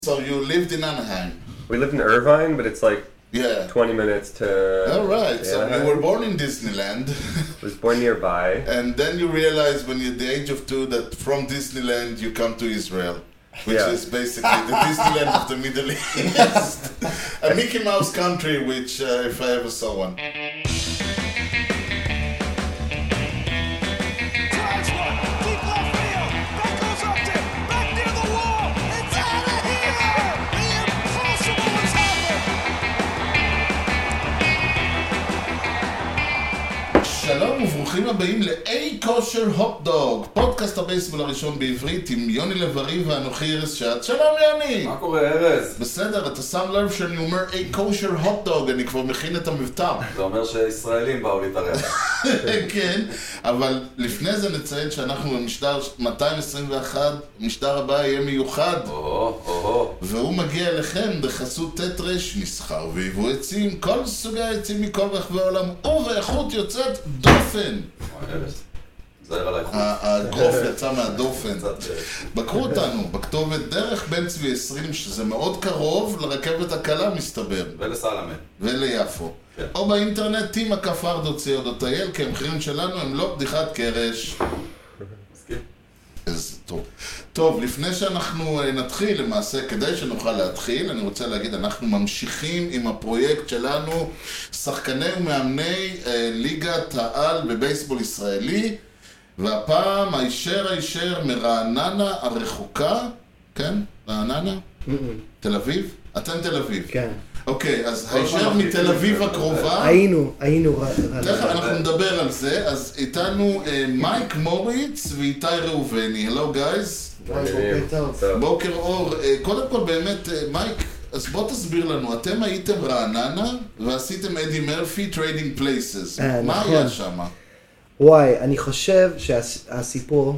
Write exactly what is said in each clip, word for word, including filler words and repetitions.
So you lived in Anaheim? We lived in Irvine, but it's like yeah. twenty minutes to... All right, yeah. so you were born in Disneyland. I was born nearby. And then you realize when you're the age of two that from Disneyland you come to Israel. Which yeah. is basically the Disneyland of the Middle East. A Mickey Mouse country, which uh, if I ever saw one. שלום וברוכים הבאים לאי כושר הוט דוג, פודקאסט הבייסבול הראשון בעברית עם יוני לב-ארי ואנוכי ארז שץ. שלום יוני! מה קורה ארז? בסדר, אתה שם לב שאני אומר אי כושר הוט דוג, אני כבר מכין את המבטר. זה אומר שישראלים באו להתארח. כן, אבל לפני זה נציין שאנחנו במשדר מאתיים עשרים ואחת, משדר הבא יהיה מיוחד. או, או. והוא מגיע אליכם בחסות טטרש, מסחר ויבוא עצים, כל סוגי העצים מכל רחבי העולם, ובאיכות יוצאת דופן. ארז, זהר על האיכות. הגרוף יצא מהדופן. בקרו אותנו בכתובת דרך בן צבי עשרים, שזה מאוד קרוב לרכבת הקלה מסתבר. ולסלמה. וליפו. כן. או באינטרנט טים הקפר דוט סי או דוט איי אל, כי המחירים שלנו הם לא בדיחת קרש. מסכים. אז טוב. טוב, לפני שאנחנו נתחיל, למעשה, כדי שנוכל להתחיל, אני רוצה להגיד, אנחנו ממשיכים עם הפרויקט שלנו, שחקני ומאמני אה, ליגת העל בבייסבול ישראלי, והפעם הישר הישר מרעננה הרחוקה, כן? רעננה? תל אביב? אתם תל אביב. כן. אוקיי, אז הישר מתל אביב הקרובה. היינו, היינו. תכף אנחנו נדבר על זה, אז איתנו מייק מוריץ ואיתי ראובני. הלו גייז. בוקר אור. קודם כל באמת, מייק, אז בוא תסביר לנו, אתם הייתם רעננה ועשיתם אדי מרפי טריידינג פלייסס. מה היה שם? וואי, אני חושב שהסיפור,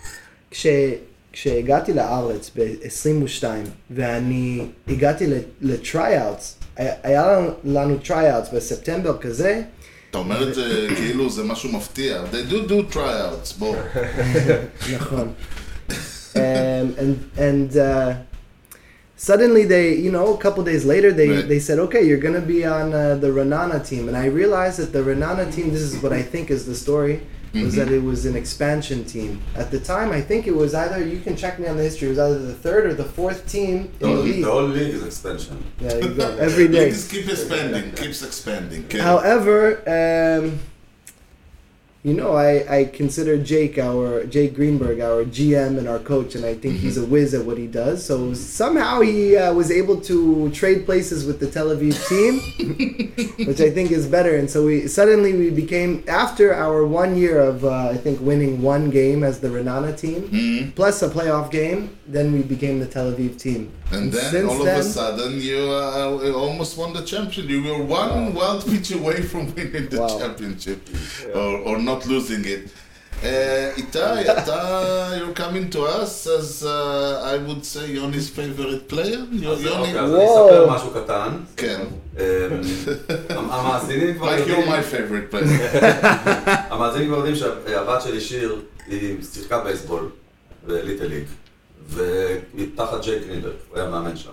כשהגעתי לארץ ב-עשרים ושתיים ואני הגעתי לטריי-אוטס, היה לנו טריי-אוטס בספטמבר כזה. אתה אומר את זה כאילו זה משהו מפתיע. They do do tryouts, בוא. נכון. And and uh, suddenly they, you know, a couple days later they right. they said, okay, you're going to be on uh, the Renana team. And I realized that the Renana team, this is what I think is the story, was mm-hmm. that it was an expansion team. At the time, I think it was either, you can check me on the history, it was either the third or the fourth team in the league. The whole league is expansion. Yeah, you go. Every day. League keeps expanding, keeps expanding. Okay. However, um, you know, I, I consider Jake, our Jake Greenberg, our G M and our coach, and I think mm-hmm. he's a whiz at what he does. So somehow he uh, was able to trade places with the Tel Aviv team, which I think is better. And so we suddenly we became, after our one year of uh, I think winning one game as the Renana team, mm-hmm. plus a playoff game, then we became the Tel Aviv team. And, and then all then, of a sudden you uh, almost won the championship. You were one wow. wild pitch away from winning the wow. championship, yeah. or or not losing it. Uh, Itai, you're coming to us as uh, I would say Yoni's favorite player. Yoni. אני אספר משהו קטן. כן. המאזינים כבר יודעים. Like you're my favorite player. המאזינים כבר יודעים שהבת שלי שיר היא שיחקה בייסבול בליטל ליג. ומתחת ג'ייק גרינברג, הוא היה מאמן שם.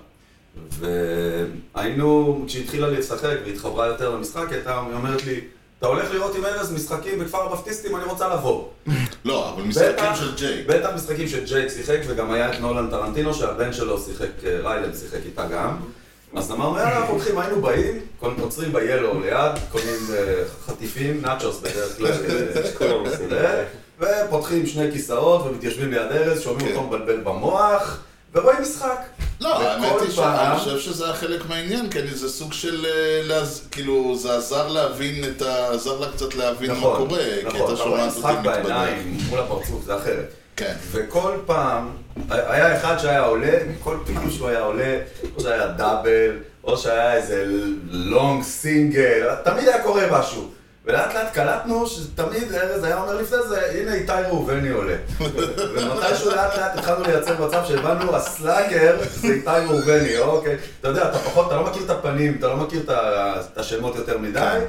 והיינו, כשהתחילה להצטחק והתחברה יותר למשחק, היא אומרת לי, אתה הולך לראות עם ארז משחקים בכפר הבפטיסטים, אני רוצה לבוא. לא, אבל משחקים של ג'ייק. בטח משחקים של ג'ייק שיחק, וגם היה את נולן טרנטינו, שהבן שלו שיחק, ריילן שיחק איתה גם. אז אמרנו, יאללה, אנחנו הולכים, היינו באים, עוצרים ביילו ליד, קונים חטיפים, נאצ'וס בדרך כלל, ופותחים שני כיסאות ומתיישבים ליד ארז, שומעים אותו מבלבל במוח, ורואים משחק. לא, האמת היא שאני חושב שזה החלק מהעניין, כי זה סוג של, כאילו, זה עזר להבין את ה... עזר לה קצת להבין מה קורה, כי אתה שומע אותי מתבדל. משחק בעיניים, מול הפרצוף, זה אחרת. כן. וכל פעם, היה אחד שהיה עולה, כל פעם שהוא היה עולה, או שהיה דאבל, או שהיה איזה לונג סינגל, תמיד היה קורה משהו. ולאט לאט קלטנו שתמיד ארז היה אומר לפני זה, הנה איתי ראובני עולה. ומתישהו לאט לאט התחלנו לייצר מצב שהבנו, הסלאגר זה איתי ראובני, אוקיי? אתה יודע, אתה פחות, אתה לא מכיר את הפנים, אתה לא מכיר את השמות יותר מדי,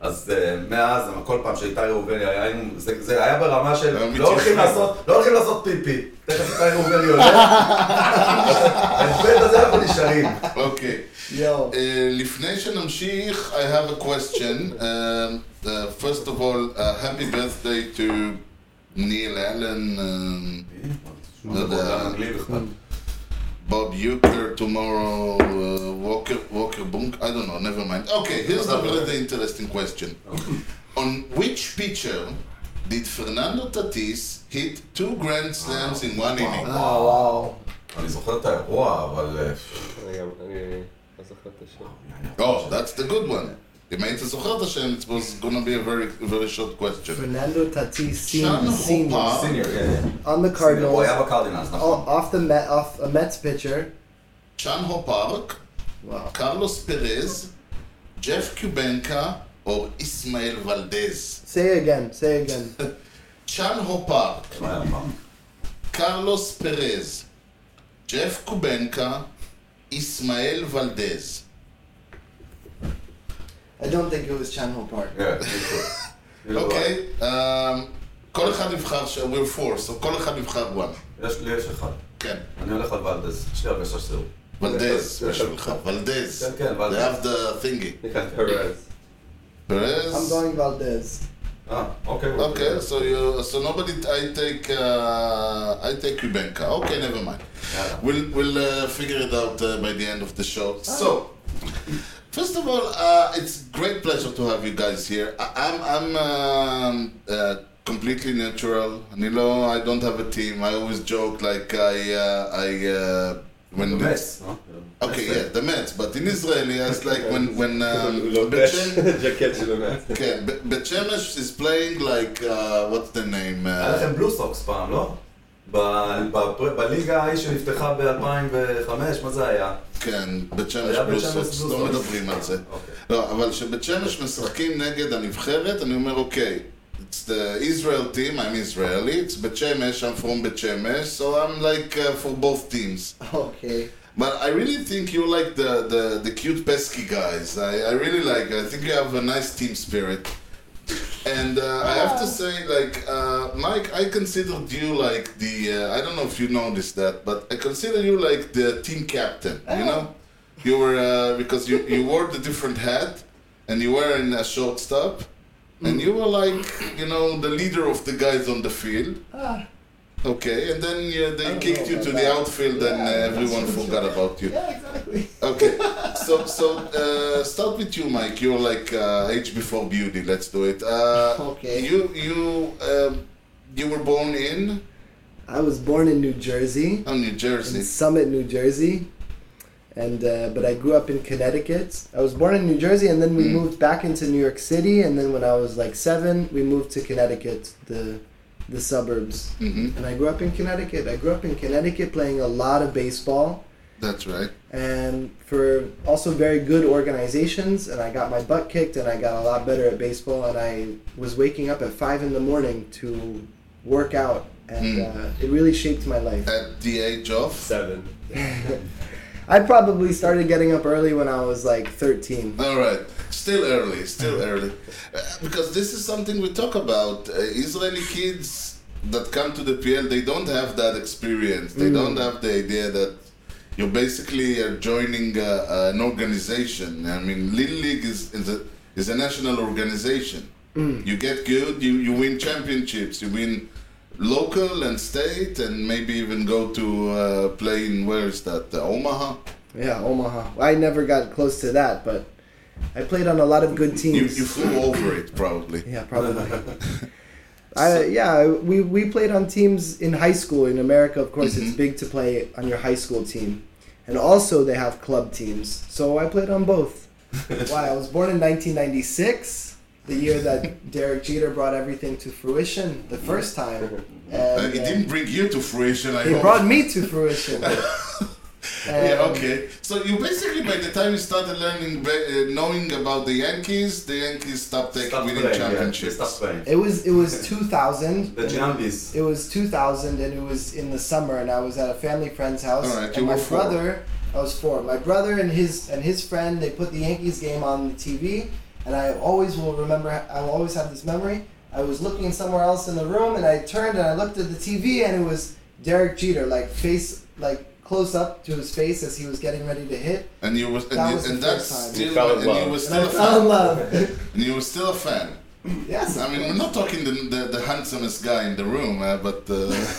אז uh, מאז, כל פעם שאיתי ראובני היה, היינו- זה, זה היה ברמה של מתיישב. לא הולכים לעשות, לא הולכים לעשות פיפי. תכף איתי ראובני עולה. ההספד הזה אנחנו נשארים. אוקיי. Yo. אה, לפני שנמשיך, I have a question. Uh, uh, first of all, uh, happy birthday to Neil Allen, um, לא יודע, אנגלי בכלל. Bob Euchre tomorrow, uh, Walker, Walker Bunk, I don't know, never mind. Okay, here's a really interesting question. On which pitcher did Fernando Tatis hit two grand slams in one inning? Oh, wow. אני זוכר את האירוע, אבל... אה, אני גם, אני לא זוכר את השם. Oh, that's the good one. אם היית זוכר את השם, it was gonna be a very, very short question. Fernando Tatis Sean Senior, senior Hopper. סיניור, כן. on the הוא Cardinals, היה בקרדינלס, נכון. o- off the Met, off a Mets pitcher. צ'אנהו פארק, Wow. קרלוס פרז, ג'ף קיובנקה, או איסמאעיל ולדז. Say again. Say again. צ'אנהו פארק, מה היה פעם? קרלוס פרז, ג'ף קובנקה, איסמאעיל ולדז. I don't think it was Chanho Park. כן, כאילו, אוקיי, אמ, כל אחד יבחר, ש- we're four, so כל אחד יבחר one. יש לי, יש אחד. כן, אני הולך על ולדז. יש לי הרגשה שזה הוא. ולדז, בשבילך, ולדז. כן, כן, They ולדז. have the thingy. פרז. פרז. I'm going Valdez. אה, אוקיי. Okay, so you, so nobody, I take, uh, I take Kubenka. Okay, never mind. יאללה. We'll, we'll uh, figure it out uh, by the end of the show. So, first of all, uh, it's great pleasure to have you guys here. I, I'm, I'm um, uh, completely neutral. אני לא, I don't have a team. I always joke like I, uh, I, uh, when מס, לא? Okay, yeah, the Mets, but in Israeli, it's like when when um, הוא לובש Bet Shem- ג'קט של המאץ. okay, Bet- Bet Shemesh is playing like uh, what's the name? היה Uh, לכם בלו סוקס פעם, לא? ב- ב- בליגה ההיא שנפתחה ב-אלפיים וחמש, מה זה היה? כן, בית שמש היה בית בלו שמש סוקס, בלו לא סוקס. מדברים על זה. אוקיי. לא, אבל כשבית שמש משחקים נגד הנבחרת, אני אומר, אוקיי, it's the Israel team, I'm Israeli, it's בית שמש, I'm from בית שמש, so I'm like uh, for both teams. Okay. But I really think you're like the, the, the cute pesky guys. I, I really like it. I think you have a nice team spirit. And uh, I have to say, like, uh, Mike, I considered you like the, uh, I don't know if you noticed that, but I consider you like the team captain, you know? You were, uh, because you, you wore the different hat, and you were in a shortstop, and you were like, you know, the leader of the guys on the field. Okay, and then yeah, they don't kicked know you about to the that. outfield, and Yeah, uh, everyone that's forgot true. about you. Yeah, exactly. Okay, so so uh, start with you, Mike. You're like uh, age before beauty. Let's do it. Uh, Okay. You you um, you were born in I was born in New Jersey, oh, New Jersey. in Summit, New Jersey, and uh, but I grew up in Connecticut. I was born in New Jersey, and then we Mm. moved back into New York City. And then when I was like seven, we moved to Connecticut, the the suburbs. hmm And I grew up in Connecticut. I grew up in Connecticut playing a lot of baseball, That's right. and for also very good organizations. And I got my butt kicked, and I got a lot better at baseball. And I was waking up at five in the morning to work out, and Mm. uh, it really shaped my life. At the age of Seven. I probably started getting up early when I was like thirteen. all right, still early, still early, uh, because this is something we talk about. Uh, Israeli kids that come to the P L, they don't have that experience. They Mm. don't have the idea that you basically are joining uh, an organization. I mean, Little League is is a is a national organization. Mm. You get good, you, you win championships, you win local and state, and maybe even go to uh, play in where is that uh, Omaha. Yeah, Omaha. I never got close to that, but I played on a lot of good You, teams. you flew over it probably. Yeah, probably. I yeah, we we played on teams in high school in America. Of course, it's Mhm. big to play on your high school team, and also they have club teams. So I played on both. Why? I was born in nineteen ninety-six, the year that Derek Jeter brought everything to fruition the first time. And, Uh, it uh, didn't bring you to fruition, I He hope. brought me to fruition. Yeah, And okay. So you basically, by the time you started learning, ba- uh, knowing about the Yankees, the Yankees stopped taking Stop winning playing, yeah. championships. Stop playing. It was it was two thousand. The Jumbies. It was two thousand, and it was in the summer, and I was at a family friend's house. All right, and you my were four. brother, I was four. My brother and his and his friend, they put the Yankees game on the T V, and I always will remember. I will always have this memory. I was looking somewhere else in the room, and I turned and I looked at the T V, and it was Derek Jeter, like face, like close up to his face as he was getting ready to hit. And you was, and, That you, was the and first that's time. still, You fell in and love. you were And still I a fell in fan. love. And you were still a fan. Yes. I mean, we're not talking the the, the handsomest guy in the room, uh, but. Uh,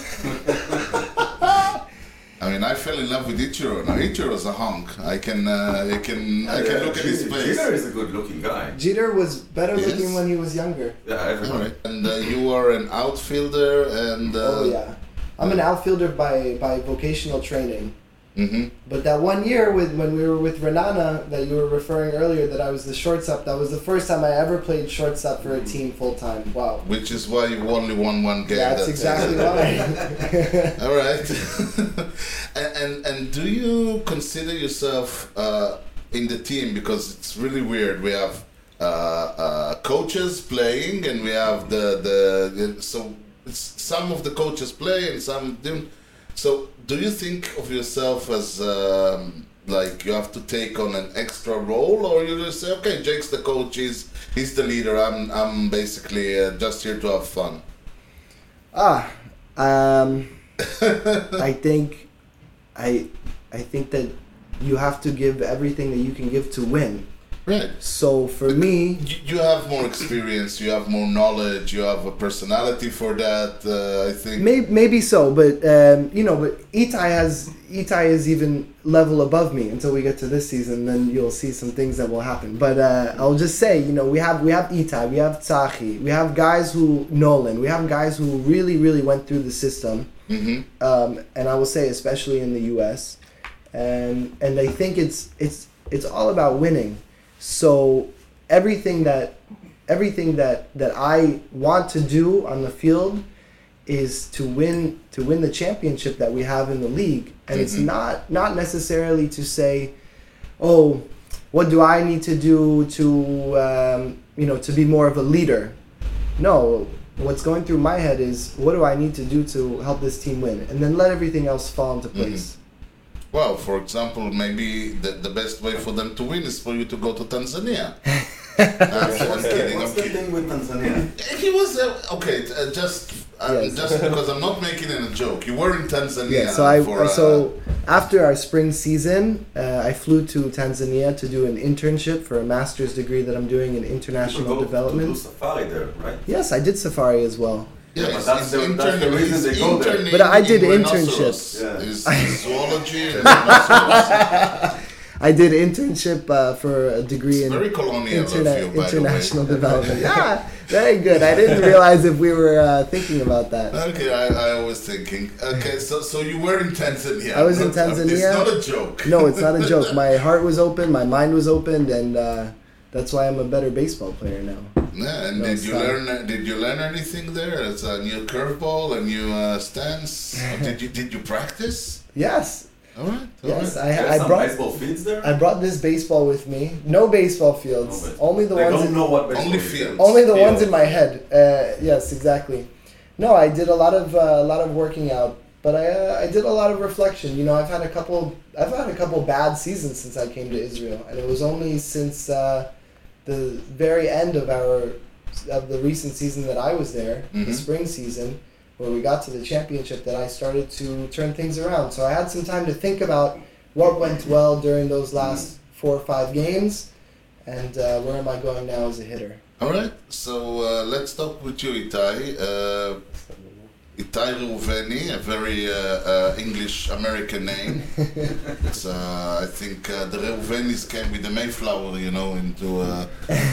I mean, I fell in love with Ichiro. Now Ichiro's a hunk. I can, uh, I can, I can look at his face. Jeter is a good-looking guy. Jeter was better Yes. looking when he was younger. Yeah, All everybody. right. And uh, you are an outfielder, and. Uh, Oh yeah, I'm an outfielder by by vocational training. Mm-hmm. But that one year with when we were with Renana that you were referring earlier, that I was the shortstop. That was the first time I ever played shortstop for a team full time. Wow. Which is why you only won one game. That's that exactly season. why. All right. and, and and do you consider yourself uh, in the team, because it's really weird. We have uh, uh, coaches playing, and we have the the, the so it's, some of the coaches play and some don't. So do you think of yourself as um, like you have to take on an extra role, or you just say, okay, Jake's the coach, he's he's the leader. I'm I'm basically uh, just here to have fun. Ah, um, I think, I, I think that you have to give everything that you can give to win. Right. So for me, You, you have more experience, you have more knowledge, you have a personality for that, uh, I think. maybe maybe so, but um, you know, but Itai has Itai is even level above me until we get to this season. Then you'll see some things that will happen. But uh, I'll just say, you know, we have we have Itai, we have Tzachi, we have guys who Nolan, we have guys who really really went through the system, Mm-hmm. um, and I will say especially in the U S, and and I think it's it's it's all about winning. So everything that everything that that I want to do on the field is to win to win the championship that we have in the league, and it's Mhm. not not necessarily to say, oh, what do I need to do to um, you know to be more of a leader? No, what's going through my head is what do I need to do to help this team win, and then let everything else fall into place. Well, for example, maybe the, the best way for them to win is for you to go to Tanzania. I'm, I'm kidding, I'm What's the kidding. thing with Tanzania? He was, uh, okay, uh, just uh, Yes. just because I'm not making it a joke. You were in Tanzania Yeah, so I for, uh, so after our spring season, uh, I flew to Tanzania to do an internship for a master's degree that I'm doing in People international go to development. do safari there, right? Yes, I did safari as well. Yeah, Yeah, but he's- that's he's the- that's the intern- reason he's they go there. interning But I did in internships. rhinoceros. Yeah. His, his zoology and rhinoceros. I did internship uh, for a degree It's in very colonial interna- of you, by international the way. development. Yeah, very good. I didn't realize if we were uh, thinking about that. Okay, I, I was thinking. Okay, so so you were in Tanzania. I was in Not- Tanzania. It's not a joke. No, it's not a joke. My heart was open, my mind was opened, and uh, that's why I'm a better baseball player now. Yeah, and No, did it's you not. learn? Did you learn anything there? It's a new curveball, a new uh, stance. Or did you did you practice? Yes, All right. all yes. right. I, There's I some brought baseball fields there? I brought this baseball with me. No baseball fields. No baseball. Only the they ones. don't in, know what baseball Only is. fields. Only the Field. ones in my head. Uh, yes, exactly. No, I did a lot of uh, a lot of working out, but I uh, I did a lot of reflection. You know, I've had a couple I've had a couple bad seasons since I came to Israel, and it was only since uh, the very end of our of the recent season that I was there, the Mhm. spring season, where we got to the championship, that I started to turn things around. So I had some time to think about what went well during those last four or five games, and uh, where am I going now as a hitter. All right. So uh, let's talk with you, Itai. Uh, Itai Reuveni, a very uh, uh, English American name. It's, uh, I think uh, the Reuvenis came with the Mayflower, you know, into. Uh,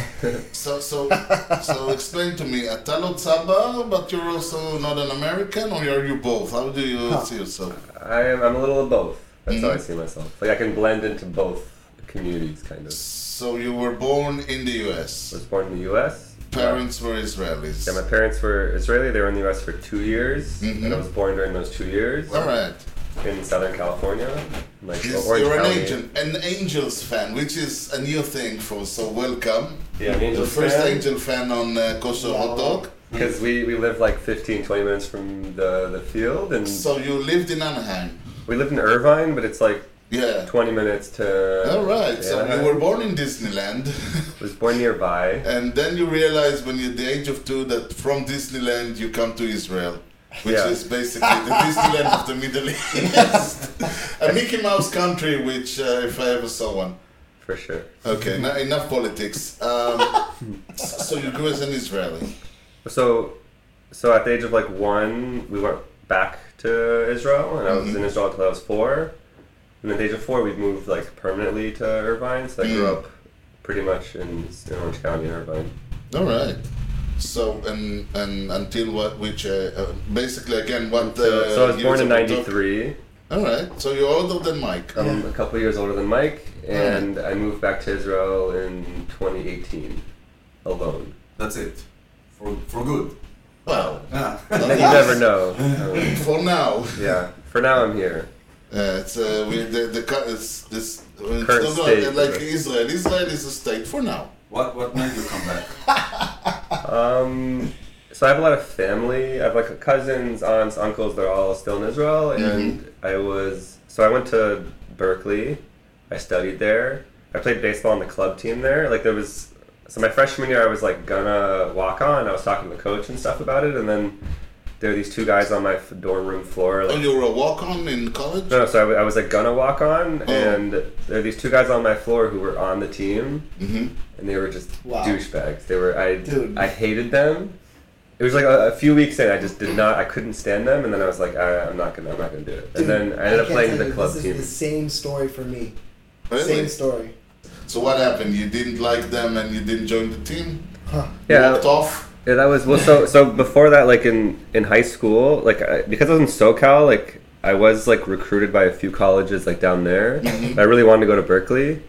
so so so explain to me, Atalo Tzaba, but you're also not an American, or are you both? How do you Huh. see yourself? I am. I'm a little of both. That's how I Mhm. see myself. Like I can blend into both communities, kind of. So you were born in the U S. I was born in the U S. Parents were Israelis. Yeah, my parents were Israeli. They were in the U S for two years, Mhm. and I was born during those two years All right. in Southern California, like Yes, Orange you're an County. angel, an Angels fan, which is a new thing for. So welcome. Yeah, an The Angels first fan. Angel fan on uh, Kosher Hot Dog. Because we, we live like fifteen, twenty minutes from the, the field, and So you lived in Anaheim. we lived in Irvine, but it's like Yeah. twenty minutes to... All right. So Yeah. you were born in Disneyland. was born nearby. And then you realize when you're the age of two that from Disneyland you come to Israel, which Yeah. is basically the Disneyland of the Middle East. A Mickey Mouse country, which uh, if I ever saw one. For sure. Okay, no, enough politics. Um, so you grew as an Israeli. So, so at the age of like one, we went back to Israel, and I was Mhm. in Israel until I was four. And at the age of four, we moved like permanently to Irvine, so I grew Mm. up pretty much in, in Orange County in Irvine. All right. So and and until what? Which uh, uh, basically again what? Uh, So, so I was born years in of the ninety-three. talk- All right. So you're older than Mike. I'm a couple years older than Mike, and I moved back to Israel in twenty eighteen, alone. That's it. For for good. Well, Yeah. And you never know. Um, for now. yeah, for now I'm here. Uh, it's uh, we, the the cu- it's this it's Current not state, like, like right. Israel. Israel is a state for now. What what made you come back? Um, so I have a lot of family. I have like cousins, aunts, uncles. They're all still in Israel, and I was so I went to Berkeley. I studied there. I played baseball on the club team there. Like there was so my freshman year, I was like gonna walk on. I was talking to the coach and stuff about it, and then there were these two guys on my f- dorm room floor. Like, Oh, you were a walk-on in college? no, so I, w- I was like gonna walk on, Oh. and there were these two guys on my floor who were on the team, Mm-hmm. and they were just Wow. douchebags. They were I Dude. I hated them. It was like a, a few weeks in, I just did not, I couldn't stand them, and then I was like, I, I'm not gonna, I'm not gonna do it. Dude, and then I ended up can't playing tell the you, club this team. is the same story for me. Really? Same story. So what happened? You didn't like them and you didn't join the team? Huh. You Yeah. walked off? Yeah, that was well. So so before that, like in in high school, like I, because I was in SoCal, like I was like recruited by a few colleges like down there. Mhm. I really wanted to go to Berkeley,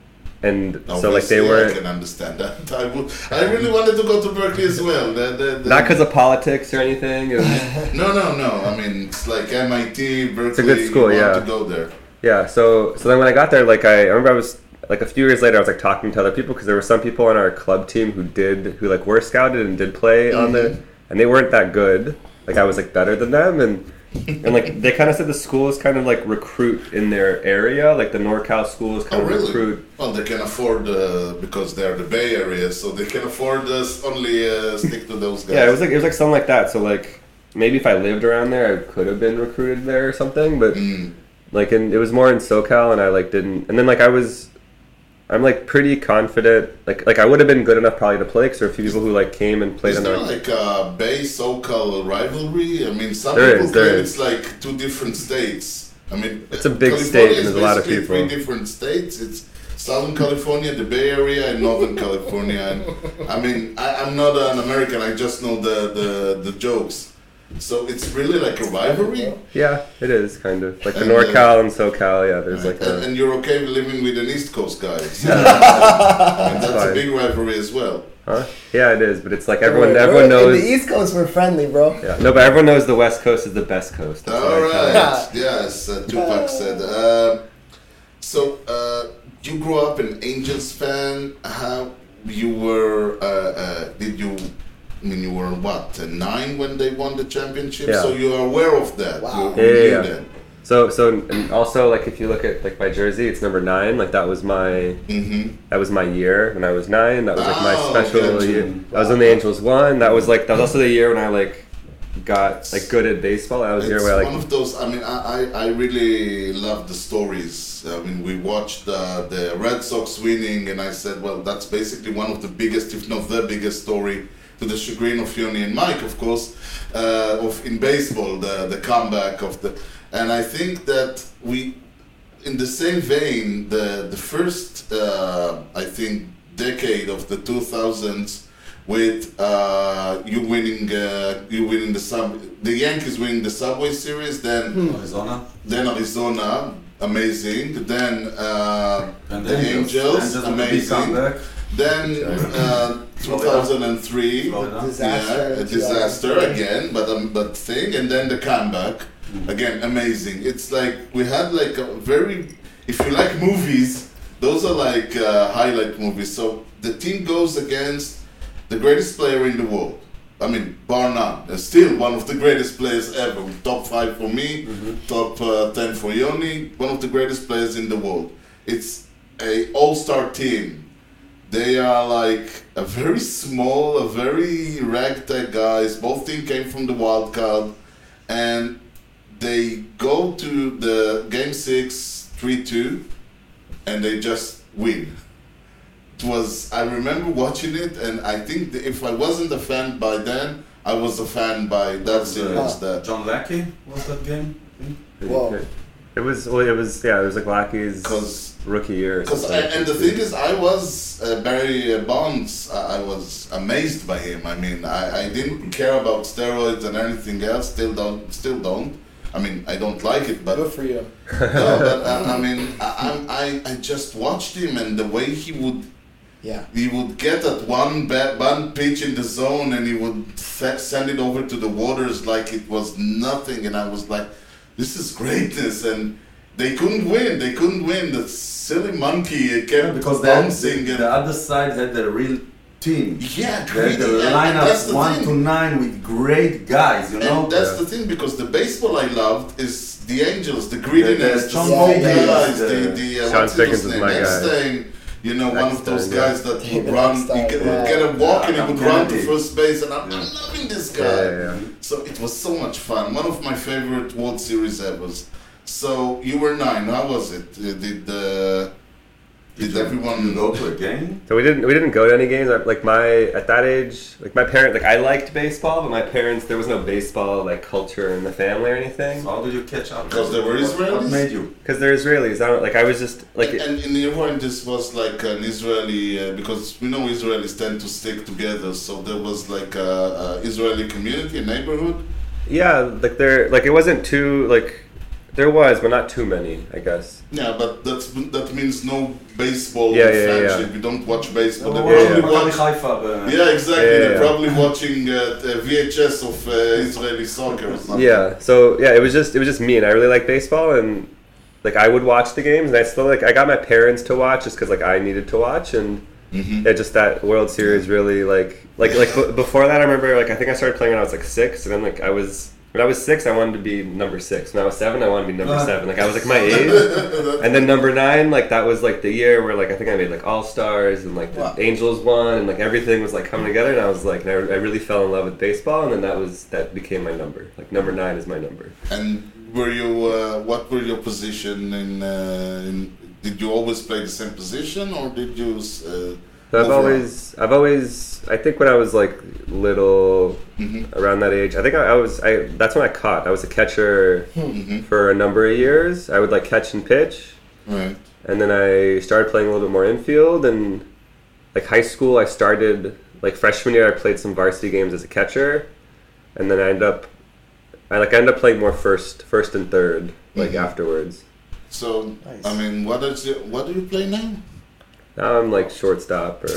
and so like they Obviously, were I can understand that. I would. I really wanted to go to Berkeley as well. The, the, the, not because of politics or anything. It was, No, no, no. I mean, it's like M I T, Berkeley. a good school, you want yeah. to go there. yeah. So so then when I got there, like I, I remember I was like a few years later, I was like talking to other people because there were some people on our club team who did who like were scouted and did play on the, Mhm. and they weren't that good. Like I was like better than them, and and like they kind of said the schools kind of like recruit in their area, like the NorCal schools kind Oh, of really? recruit. Well, they can afford, uh, because they're the Bay Area, so they can afford us only uh, stick to those guys. Yeah, it was like it was like something like that. So like maybe if I lived around there, I could have been recruited there or something. But Mm. like in, it was more in SoCal, and I like didn't. And then like I was, I'm like pretty confident. Like like I would have been good enough probably to play because there were a few people who like came and played Is on there our. like a Bay SoCal rivalry? I mean, some There people is, there claim is. it's like two different states. I mean, It's a big California state and is there's a lot of basically people. Three different states. It's Southern California, the Bay Area, and Northern California. And I mean, I, I'm not an American. I just know the, the, the jokes. So it's really like a rivalry. Yeah, it is kind of like the And, uh, NorCal and SoCal. Yeah, there's like and, a. and you're okay with living with an East Coast guy. So, and that's a fine. big rivalry as well. Huh? Yeah, it is, but it's like everyone We're- everyone we're- knows. In the East Coast, we're friendly, bro. Yeah, no, but everyone knows the West Coast is the best coast. That's what All I tell you. right. Yes, uh, Tupac said. Um so uh, you grew up an Angels fan. How you were? Uh, uh, did you? I mean, you were what uh, nine when they won the championship. Yeah. So you are aware of that. Wow. You, Yeah, you yeah, knew yeah. that. So so and also like if you look at like my jersey, it's number nine. Like that was my Mm-hmm. that was my year when I was nine. That was like my Oh, special gotcha. year. I was when the Angels won. That was like that was also the year when I like got like good at baseball. That was the year It's where I one like of those. I mean, I, I, I really love the stories. I mean, we watched uh, the Red Sox winning, and I said, well, that's basically one of the biggest, if not the biggest story, to the chagrin of Yoni and Mike, of course, uh, of in baseball, the the comeback of the. And I think that we, in the same vein, the the first, uh, I think, decade of the two thousands. With uh, you winning, uh, you winning the sub, the Yankees winning the Subway Series, then Arizona. then Arizona, amazing. Then uh, And the Angels, with a big amazing. comeback. Then uh, two thousand three, Florida. Disaster. yeah, a disaster again, but um, but thing, and then the comeback again, amazing. It's like we had like a very, if you like movies, those are like uh, highlight movies. So the team goes against the greatest player in the world, I mean, bar none, uh, still one of the greatest players ever. Top five for me, Mm-hmm. top uh, ten for Yoni. One of the greatest players in the world. It's a all-star team. They are like a very small, a very ragtag guys. Both teams came from the wild card, and they go to the game six three two, and they just win. It was, I remember watching it, and I think that if I wasn't a fan by then, I was a fan by that Was, uh, series. That John Lackey was that game, I think. Whoa. It was, well, it was, yeah, it was like Lackey's because rookie year. or Because something. and the thing is, I was uh, Barry uh, Bonds. I, I was amazed by him. I mean, I, I didn't care about steroids and anything else. Still don't. Still don't. I mean, I don't like it, but Good for you. no, but uh, I mean, I, I'm- I I just watched him and the way he would Yeah. he would get at one ba- one pitch in the zone and he would fe- send it over to the waters like it was nothing, and I was like, this is greatness, and they couldn't win. They couldn't win. The silly monkey kept Because the, bouncing the, and the other side had the real team. yeah, They had greedy. the and- and lineup that's the one thing. to nine with great guys, you know? And that's the thing, because the baseball I loved is the Angels, the greediness, The- the the Sean small Figgins, guys, the- the the uh, Sean what's Figgins his is name, my guy. Eckstein, you know, one of those Eckstein, guys that would David run, Eckstein, he could, would yeah. get a walk and he Yeah, would I'm run to Kennedy. first base, and I'm, Yeah. I'm loving this Yeah, guy. yeah, yeah. So it was so much fun. One of my favorite World Series ever. So you were nine. How was it? Uh, Did uh, did you- everyone you go to a game? So we didn't we didn't go to any games. I- Like my at that age, like my parents, like I liked baseball, but my parents, there was no baseball like culture in the family or anything. So how did you catch up? Because they were What- What Israelis? made you? Because they're Israelis. I don't like. I was just like. and, and in Iran, this was like an Israeli, uh, because we know Israelis tend to stick together. So there was like a, a Israeli community, a neighborhood. Yeah, like there, like it wasn't too like. There was, but not too many, I guess. Yeah, but that's that means no baseball Yeah, yeah, fanship. yeah. We don't watch baseball. Oh, They yeah, probably yeah. Maccabi watch. Haifa, uh, Yeah, exactly. Yeah, They're yeah. probably watching uh, uh, V H S of uh, Israeli soccer or something. Yeah. So yeah, it was just it was just me, and I really like baseball, and like I would watch the games, and I still like I got my parents to watch just because like I needed to watch, and Mhm. yeah, just that World Series really like like like b- before that I remember like I think I started playing when I was like six, and then like I was. When I was six, I wanted to be number six. When I was seven, I wanted to be number Ah. seven. Like I was like my age, and then number nine, like that was like the year where like I think I made like All Stars and like the Wow. Angels won, and like everything was like coming together, and I was like, and I, I really fell in love with baseball, and then that was that became my number. Like number nine is my number. And were you? Uh, what were your position in, uh, in? Did you always play the same position, or did you? Uh, So I've move always, I've always, I think when I was like little, around? Mhm. around that age, I think I, I was, I that's when I caught. I was a catcher Mhm. for a number of years. I would like catch and pitch. Right. And then I started playing a little bit more infield, and like high school, I started like freshman year. I played some varsity games as a catcher, and then I ended up, I like I ended up playing more first, first and third, like Mhm. afterwards. So Nice. I mean, what is it? What do you play now? Now I'm like shortstop, or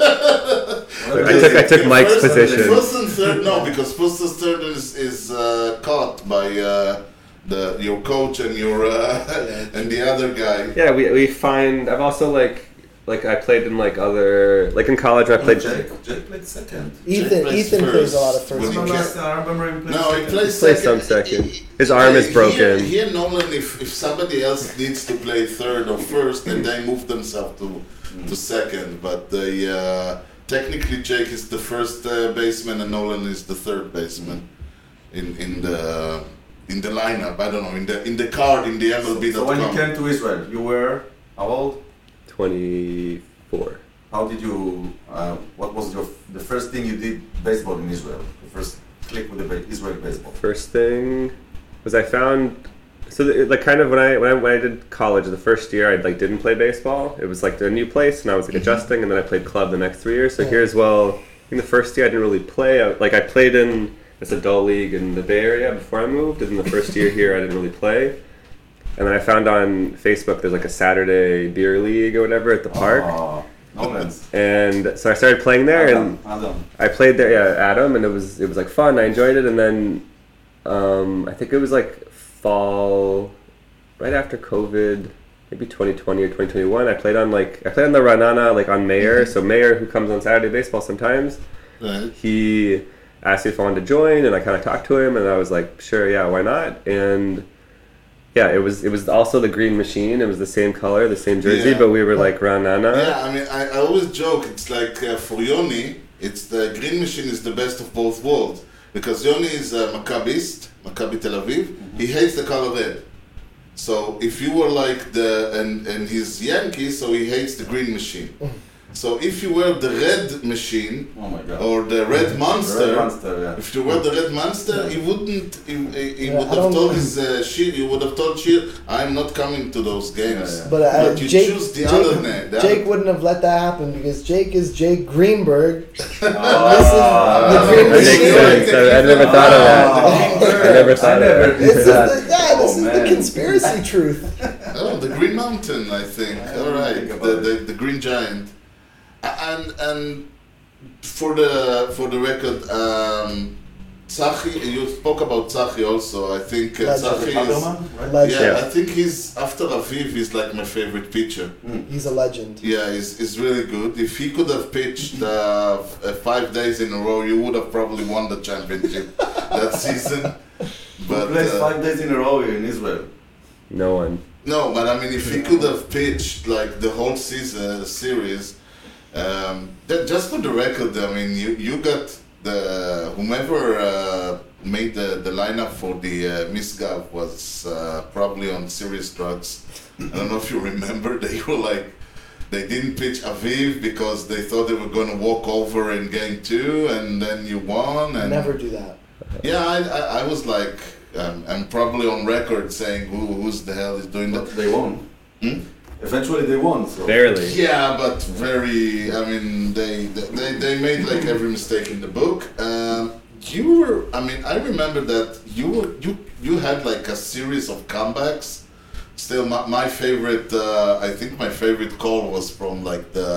What I is took I it? took Mike's first, position. First and third, no, because first and third is is uh, caught by uh, the your coach and your uh, and the other guy. Yeah, we we find. I've also like like I played in like other like in college when I played. Jake, Jake played second. Ethan, plays Ethan plays a lot of first. first. When No, he last, can- I remember him playing No, he second. plays Plays second. some second. His arm is Here- broken. Here, Nolan, if, if somebody else needs to play third or first, then they move themselves to to second. But they uh, technically Jake is the first uh, baseman and Nolan is the third baseman in in the in the lineup. I don't know in the in the card in the M L B So dot when you com. came to Israel, you were how old? twenty-four. How did you? Uh, what was your the first thing you did baseball in Israel? The first click with the ba- Israeli baseball. First thing was I found so the, like kind of when I, when I when I did college the first year I like didn't play baseball. It was like a new place and I was like Mhm. adjusting, and then I played club the next three years. So Yeah. here as well, in the first year I didn't really play. I, like I played in this adult league in the Bay Area before I moved, and then the first year here I didn't really play. And then I found on Facebook there's like a Saturday beer league or whatever at the park. Oh, no man's. And so I started playing there, and Adam, Adam. I played there, yeah, Adam, and it was it was like fun. I enjoyed it, and then um, I think it was like fall, right after COVID, maybe twenty twenty or twenty twenty-one. I played on like I played on the Ranana like on Mayor. Mhm. So Mayor, who comes on Saturday baseball sometimes, Right. he asked me if I wanted to join, and I kind of talked to him, and I was like, sure, yeah, why not? And yeah, it was it was also the green machine. It was the same color, the same jersey, Yeah. but we were like Ranana. Yeah, I mean, I, I always joke, it's like uh, for Yoni, it's the green machine is the best of both worlds. Because Yoni is a Maccabist, Maccabi Tel Aviv, he hates the color red. So if you were like the, and, and he's Yankee, so he hates the green machine. So if you were the red machine, Oh my god. or the red monster, Red Monster, yeah. if you were the red monster, he wouldn't, he, he he Yeah, would I have don't told know. his uh, Shir, he would have told Shir, I'm not coming to those games. Yeah, yeah. But, uh, But you Jake, choose the Jake, other name. the Jake other- wouldn't have let that happen because Jake is Jake Greenberg. Oh, This is the green that makes machine. sense. I, I never thought of that. Oh, I never thought I of never that. This is that. the, yeah, this Oh, is the man. conspiracy truth. Oh, the Green Mountain, I think. I All didn't right, think about the, it. the the Green Giant. A- And and for the for the record, um, Tzachi, you spoke about Tzachi also. I think uh, Legend. Tzachi is. Haberman, right? Legend. Yeah, Yeah. I think he's after Aviv. He's like my favorite pitcher. He's a legend. Yeah, he's, he's really good. If he could have pitched uh, f- uh, five days in a row, you would have probably won the championship that season. Who But plays uh, five days in a row in Israel? No one. no, but I mean, if he could have pitched like the whole season series, um, that, just for the record, I mean, you you got the whomever uh, made the, the lineup for the uh, Misgav was uh, probably on serious drugs. I don't know if you remember, they were like. They didn't pitch Aviv because they thought they were going to walk over in game two, and then you won. And Never do that. Yeah, I, I, I was like, um, I'm probably on record saying, Who, who's the hell is doing that? But they won. Hmm? Eventually they won. So. Barely. Yeah, but very. I mean, they they, they made like every mistake in the book. Um, you were. I mean, I remember that you were you you had like a series of comebacks. Still, my, my favorite. Uh, I think my favorite call was from like the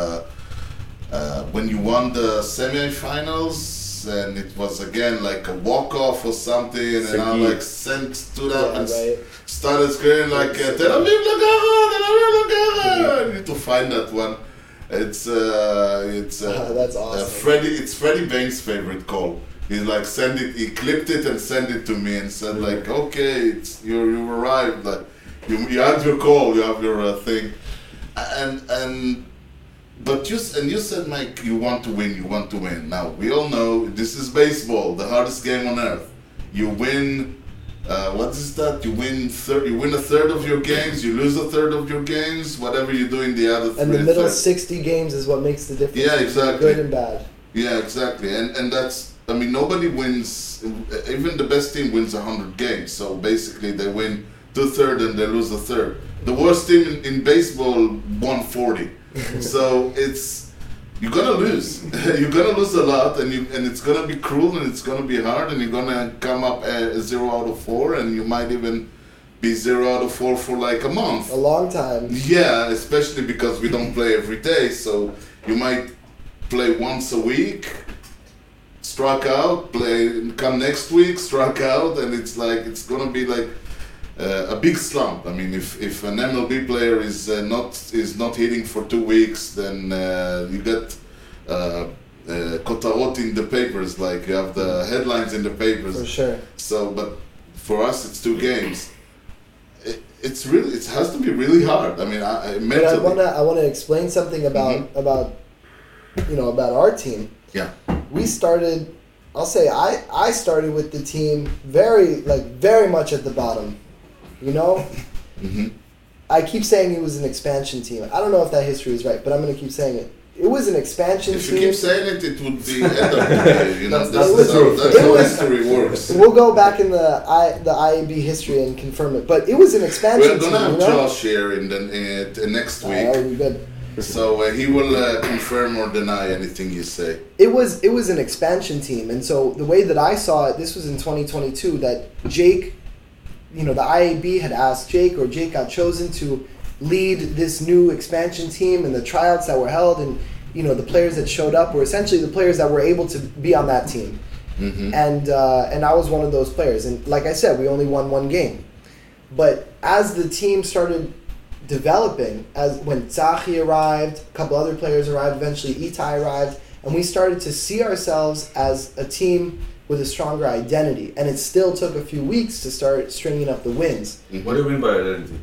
uh, when you won the semi-finals, and it was again like a walk-off or something, and I Sagi. like sent stood up Yeah, and. s- right. started screaming like uh, Tel Aviv Lagara, Tel Aviv Lagara. I need to find that one. It's uh, it's uh, That's uh, awesome. Freddie. It's Freddie Bain's favorite call. He like send it. He clipped it and sent it to me and said like, okay, it's you you arrived. Like you you had your call. You have your uh, thing, and and. But you s- and you said, Mike, you want to win. You want to win. Now we all know this is baseball, the hardest game on earth. You win. Uh, what is that? You win third. You win a third of your games. You lose a third of your games. Whatever you do in the other three. And the middle thirds. sixty games is what makes the difference. Yeah, between exactly. Good and bad. Yeah, exactly. And and that's. I mean, nobody wins. Even the best team wins a hundred games. So basically, they win two third and they lose a third. The worst team in, in baseball won forty. So it's. You're gonna lose. You're gonna lose a lot, and you and it's gonna be cruel, and it's gonna be hard, and you're gonna come up at zero out of four, and you might even be zero out of four for like a month. A long time. Yeah, especially because we don't play every day, so you might play once a week, struck out, play come next week, struck out, and it's like it's gonna be like uh, a big slump. I mean, if, if an M L B player is uh, not is not hitting for two weeks, then uh, you get uh, uh, kotarot in the papers, like you have the headlines in the papers. For sure. So, but for us, it's two games. It, it's really, it has to be really hard. I mean, I, I But I mentally. wanna I wanna explain something about Mhm. about you know about our team. Yeah. We started. I'll say I I started with the team very like very much at the bottom. You know, hmm I keep saying it was an expansion team. I don't know if that history is right, but I'm gonna keep saying it. It was an expansion If you team. keep saying it, it would be end of the day. You know, That's- that's, that's how, true. that's It how was- history works. We'll go back in the I the I A B history and confirm it, but it was an expansion We're gonna team. have You know, Josh here in the in, the next Uh, week, that would be good. so uh, he will uh, confirm or deny anything you say. It was it was an expansion team, and so the way that I saw it, this was in twenty twenty-two, that Jake, you know, the I A B had asked Jake, or Jake got chosen to lead this new expansion team, and the tryouts that were held, and you know, the players that showed up were essentially the players that were able to be on that team, hmm and uh, and I was one of those players, and like I said, we only won one game, but as the team started developing, as when Tzachi arrived, a couple other players arrived, eventually Itai arrived, and we started to see ourselves as a team with a stronger identity. And it still took a few weeks to start stringing up the wins. What do you mean by identity?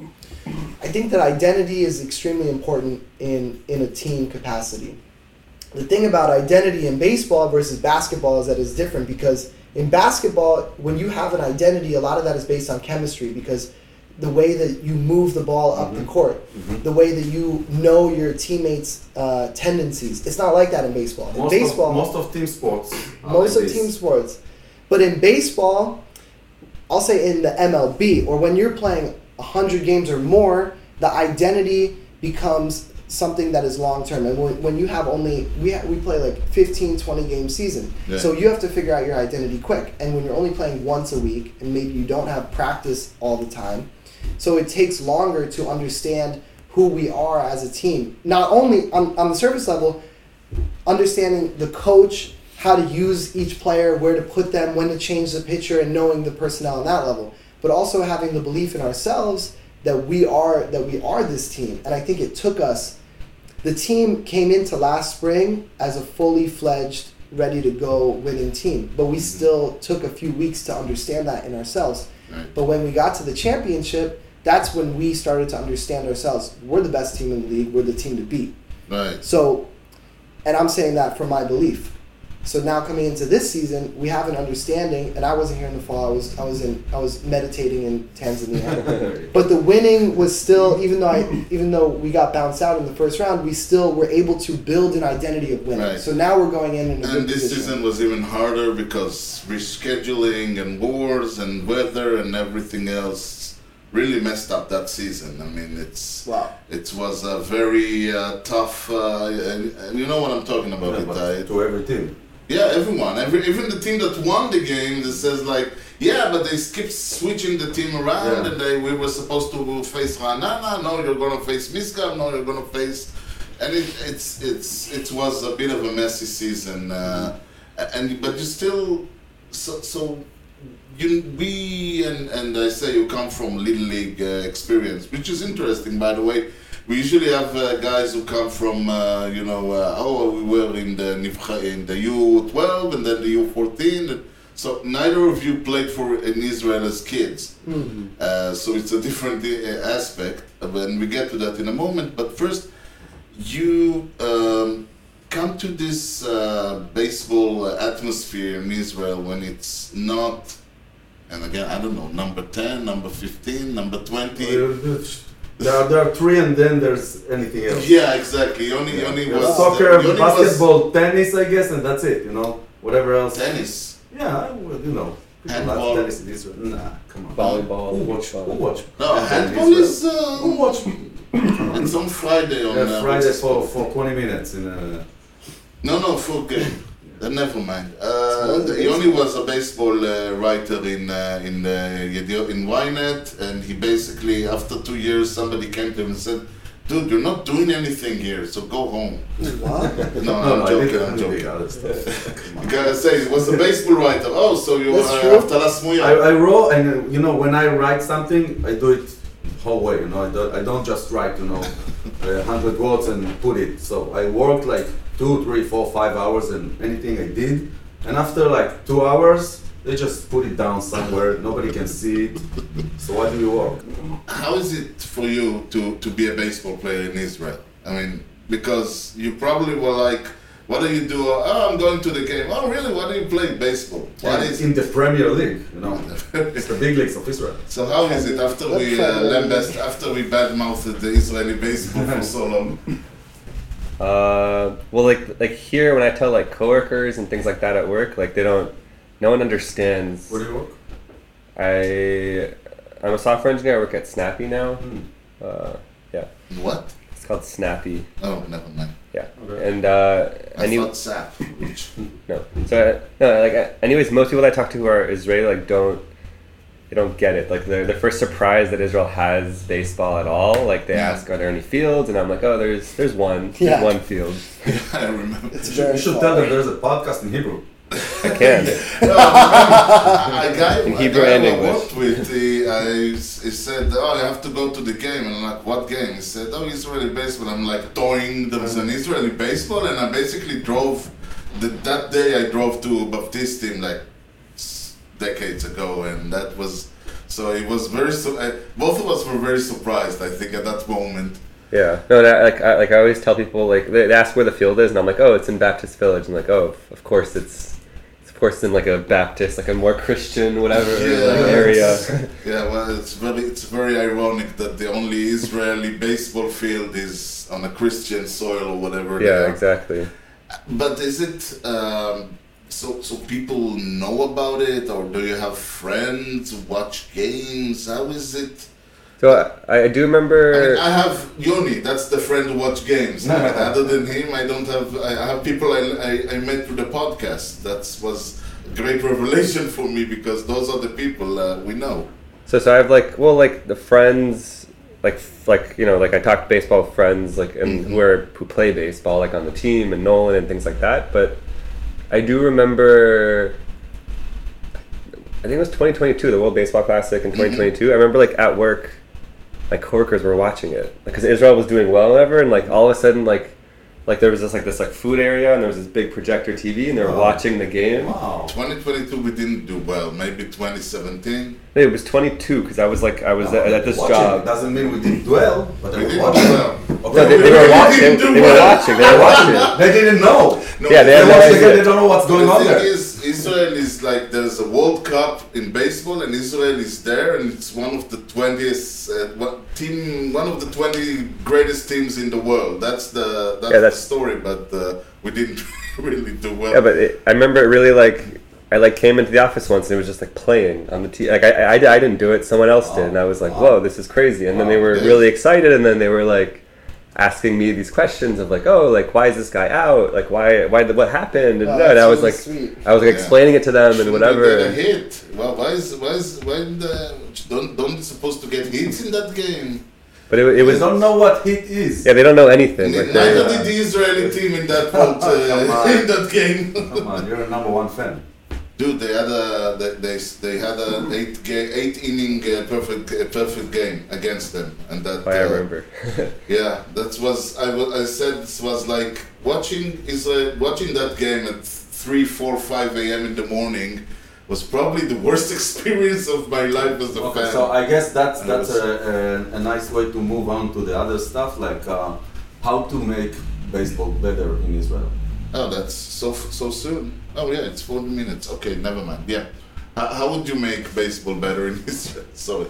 I think that identity is extremely important in, in a team capacity. The thing about identity in baseball versus basketball is that it's different, because in basketball, when you have an identity, a lot of that is based on chemistry, because the way that you move the ball up Mm-hmm. the court, Mm-hmm. the way that you know your teammates' uh, tendencies. It's not like that in baseball. In Most, baseball, of, most of team sports. are most like of this. team sports. But in baseball, I'll say in the M L B, or when you're playing one hundred games or more, the identity becomes something that is long term. And when, when you have only, we ha- we play like fifteen, twenty game season. Yeah. So you have to figure out your identity quick. And when you're only playing once a week, and maybe you don't have practice all the time, so it takes longer to understand who we are as a team. Not only on, on the surface level, understanding the coach, how to use each player, where to put them, when to change the pitcher, and knowing the personnel on that level, but also having the belief in ourselves that we are that we are this team. And I think it took us. The team came into last spring as a fully fledged, ready to go winning team, but we still took a few weeks to understand that in ourselves. Right. But when we got to the championship, that's when we started to understand ourselves. We're the best team in the league. We're the team to beat. Right. So, and I'm saying that from my belief. So now coming into this season, we have an understanding, and I wasn't here in the fall. I was I was in I was meditating in Tanzania. But the winning was still, even though I even though we got bounced out in the first round, we still were able to build an identity of winning. Right. So now we're going in in a And good this position. season was even harder because rescheduling and wars and weather and everything else really messed up that season. I mean, it's Wow. it was a very uh, tough, uh, and, and you know what I'm talking about, Yeah, Itai. but to every team. Yeah, everyone, every even the team that won the game that says like, yeah, but they keep switching the team around, Yeah. and they we were supposed to face Ranana. No, you're gonna face Miska. No, you're gonna face, and it, it's it's it was a bit of a messy season, uh, and but you still so so you we and and I say you come from Little League uh, experience, which is interesting, by the way. We usually have uh, guys who come from, uh, you know, uh, oh, we were in the Nivcha- in the U twelve and then the U fourteen. So neither of you played for in Israel as kids. Mhm. Uh, so it's a different uh, aspect, and we get to that in a moment. But first, you um, come to this uh, baseball atmosphere in Israel when it's not, and again, I don't know, number ten, number fifteen, number twenty. There are, there are three, and then there's anything else. Yeah, exactly. Only, only Yeah, was soccer, Yoni basketball, tennis, I guess, and that's it. You know, whatever else. was tennis. Yeah, well, you know, people Handball. like tennis in Israel. Nah, come on. Volleyball. Who watch? Who watch? No, handball in handball Israel? is. Who Uh, watch? it's on Friday on. Yeah, uh, Friday what's it for, called? for twenty minutes in a. No, no, full game. Uh, never mind. Uh, It's the- Yoni was a baseball uh, writer in uh, in uh, Yediot- in Ynet, and he basically, after two years, somebody came to him and said, "Dude, you're not doing anything here, so go home." What? No, No, I'm no, I joking. did I'm the joking. other stuff. Come on. You gotta say he was a baseball writer. Oh, so you That's are true. Avtala Smuya. I, I wrote, and uh, you know, when I write something, I do it whole way. You know, I don't, I don't just write, you know, a hundred words and put it. So I worked like two, three, four, five hours, and anything I did, and after like two hours, they just put it down somewhere. Nobody can see it. So why do you work? How is it for you to, to be a baseball player in Israel? I mean, because you probably were like, what do you do? Oh, I'm going to the game. Oh, really? Why do you play baseball? Why And is in the Premier League, you know, it's the big leagues of Israel. So how is it after we uh, lambast, after we badmouthed the Israeli baseball for so long? Uh, well, like like here, when I tell like coworkers and things like that at work, like they don't, no one understands. Where do you work? I I'm a software engineer. I work at Snappy now. Hmm. Uh, yeah, What? it's called Snappy. Oh, never mind. Yeah, Okay. and uh, I any thought S A P. Which, no, so uh, no, like uh, anyways, most people I talk to who are Israeli like don't. They don't get it. Like they're the first surprise that Israel has baseball at all. Like they Yeah. ask, "Are there any fields?" And I'm like, "Oh, there's there's one. There's Yeah. one field." I remember. It's You should, very you should far. tell them there's a podcast in Hebrew. I can. No, I, a guy, In a Hebrew guy and I English. worked with, he, I, he said, oh, I have to go to the game. And I'm like, what game? He said, oh, Israeli baseball. I'm like, toying, there was an Israeli baseball. And I basically drove, the, that day I drove to Baptistim like s- decades ago. And that was, so it was very, su- uh, both of us were very surprised, I think, at that moment. Yeah. No, that, like I, like I always tell people, like they, they ask where the field is, and I'm like, oh, it's in Baptist Village. And like, oh, of course it's, it's of course in like a Baptist, like a more Christian, whatever like, area. Yeah, well, it's very, it's very ironic that the only Israeli baseball field is on a Christian soil or whatever. they Yeah, are. exactly. But is it um, so? So people know about it, or do you have friends watch games? How is it? So I, I do I, remember. mean, I have Yoni. That's the friend who watch games. I mean, other than him, I don't have. I I have people I, I, I met through the podcast. That was a great revelation for me because those are the people uh, we know. So so I have like well like the friends like like you know like I talk baseball with friends like and who are who play baseball like on the team and Nolan and things like that. But I do remember. I think it was twenty twenty-two, the World Baseball Classic in twenty twenty-two. I remember like at work. My coworkers were watching it because Israel was doing well and ever, and like all of a sudden, like, like there was this like this like food area, and there was this big projector T V, and they were Oh. watching the game. Wow. twenty twenty-two we didn't do well. Maybe twenty seventeen. It was twenty-two because I was like I was No, at, at this watching job. It doesn't mean we did well, but We they were didn't watching. do well. Okay, No, they, we they were really watching. They, didn't do they were well. watching. They were watching. They didn't know. No, Yeah, they They had no watch the idea. game, they don't know what's going the on thing there. is, Israel is like there's a World Cup in baseball, and Israel is there, and it's one of the twentieth uh, what, team, one of the twenty greatest teams in the world. That's the that's, Yeah, that's- the story, but uh, we didn't really do well. Yeah, but it, I remember it really like I like came into the office once and it was just like playing on the T V. Like I, I, I didn't do it, someone else did, and I was like, whoa, this is crazy. And then they were Yeah. really excited, and then they were like asking me these questions of like, oh, like why is this guy out? Like why, why, what happened? And, Oh, and I that's was really like, sweet. I was like Yeah. explaining it to them and Shouldn't whatever. they get a hit? Well, why is why is why the, don't don't they supposed to get hits in that game? But it, it They was don't know what hit is. yeah, they don't know anything. Like, Neither they- did the Israeli team in that world, Come uh, on. in that game. Come on, you're a number one fan. Dude, they had a they they, they had an eight ga- eight inning uh, perfect uh, perfect game against them, and that I uh, remember. yeah, that was I, wa- I said it was like watching Israel watching that game at three, four, five a m in the morning was probably the worst experience of my life as a Okay, fan. so I guess that's And that's it a, a, a nice way to move on to the other stuff, like uh, how to make baseball better in Israel. Oh, that's so so soon. Oh yeah, it's forty minutes. Okay, never mind. Yeah, how, how would you make baseball better in Israel? Sorry.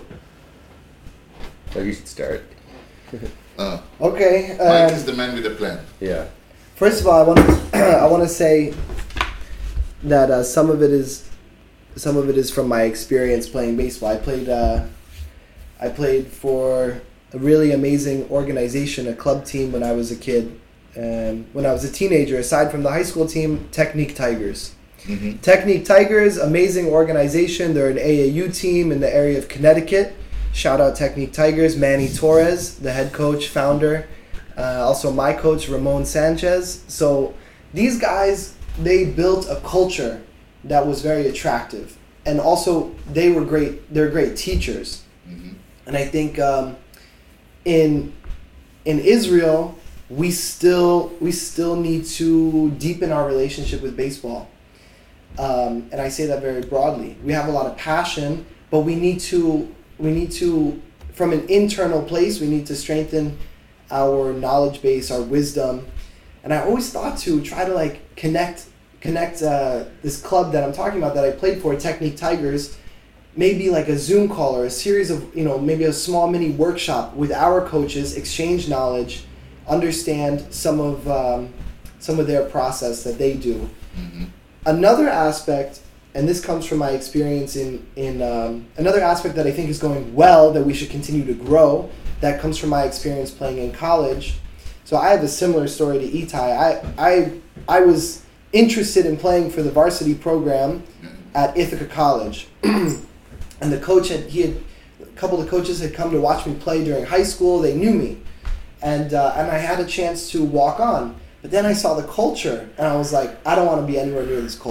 Like, you should start. Uh, Okay. Mike Um, is the man with the plan. Yeah. First of all, I want to I want to say that uh, some of it is some of it is from my experience playing baseball. I played uh, I played for a really amazing organization, a club team when I was a kid, and when I was a teenager. Aside from the high school team, Technique Tigers. Mm-hmm. Technique Tigers, amazing organization. They're an A A U team in the area of Connecticut. Shout out Technique Tigers, Manny Torres, the head coach, founder. Uh, also my coach, Ramon Sanchez. So these guys, they built a culture that was very attractive. And also they were great, they're great teachers. Mm-hmm. And I think um, in in Israel, we still we still need to deepen our relationship with baseball. Um, and I say that very broadly. We have a lot of passion, but we need to we need to from an internal place, we need to strengthen our knowledge base, our wisdom. And I always thought to try to like connect connect uh, this club that I'm talking about that I played for, Technique Tigers, maybe like a Zoom call or a series of, you know, maybe a small mini workshop with our coaches, exchange knowledge, understand some of um, some of their process that they do. Mm-hmm. Another aspect, and this comes from my experience in, in um, another aspect that I think is going well, that we should continue to grow, that comes from my experience playing in college. So I have a similar story to Itai. I, I, I was interested in playing for the varsity program at Ithaca College. And the coach had, he had, a couple of coaches had come to watch me play during high school. They knew me. And, uh, and I had a chance to walk on. But then I saw the culture, and I was like, I don't want to be anywhere near this culture.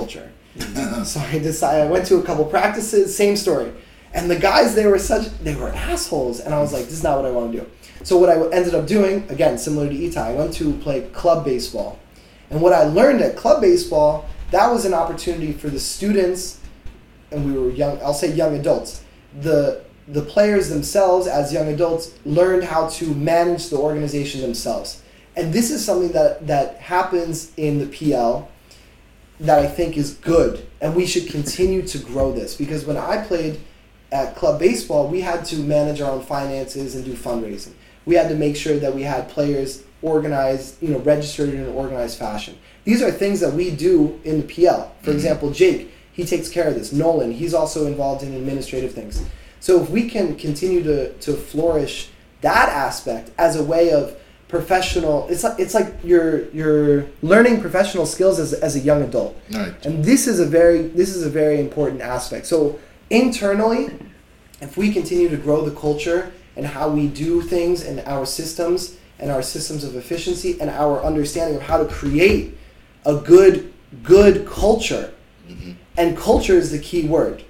So I decided, I went to a couple practices, same story. And the guys, they were such, they were assholes. And I was like, this is not what I want to do. So what I ended up doing, again, similar to Itai, I went to play club baseball. And what I learned at club baseball, that was an opportunity for the students, and we were young, I'll say young adults. The the players themselves, as young adults, learned how to manage the organization themselves. And this is something that, that happens in the P L that I think is good. And we should continue to grow this. Because when I played at club baseball, we had to manage our own finances and do fundraising. We had to make sure that we had players organized, you know, registered in an organized fashion. These are things that we do in the P L. For example, Jake, he takes care of this. Nolan, he's also involved in administrative things. So if we can continue to, to flourish that aspect as a way of professional, it's like, it's like you're you're learning professional skills as, as a young adult. Right. And this is a very this is a very important aspect. So internally, if we continue to grow the culture and how we do things and our systems and our systems of efficiency and our understanding of how to create a good good culture, mm-hmm. and culture is the key word.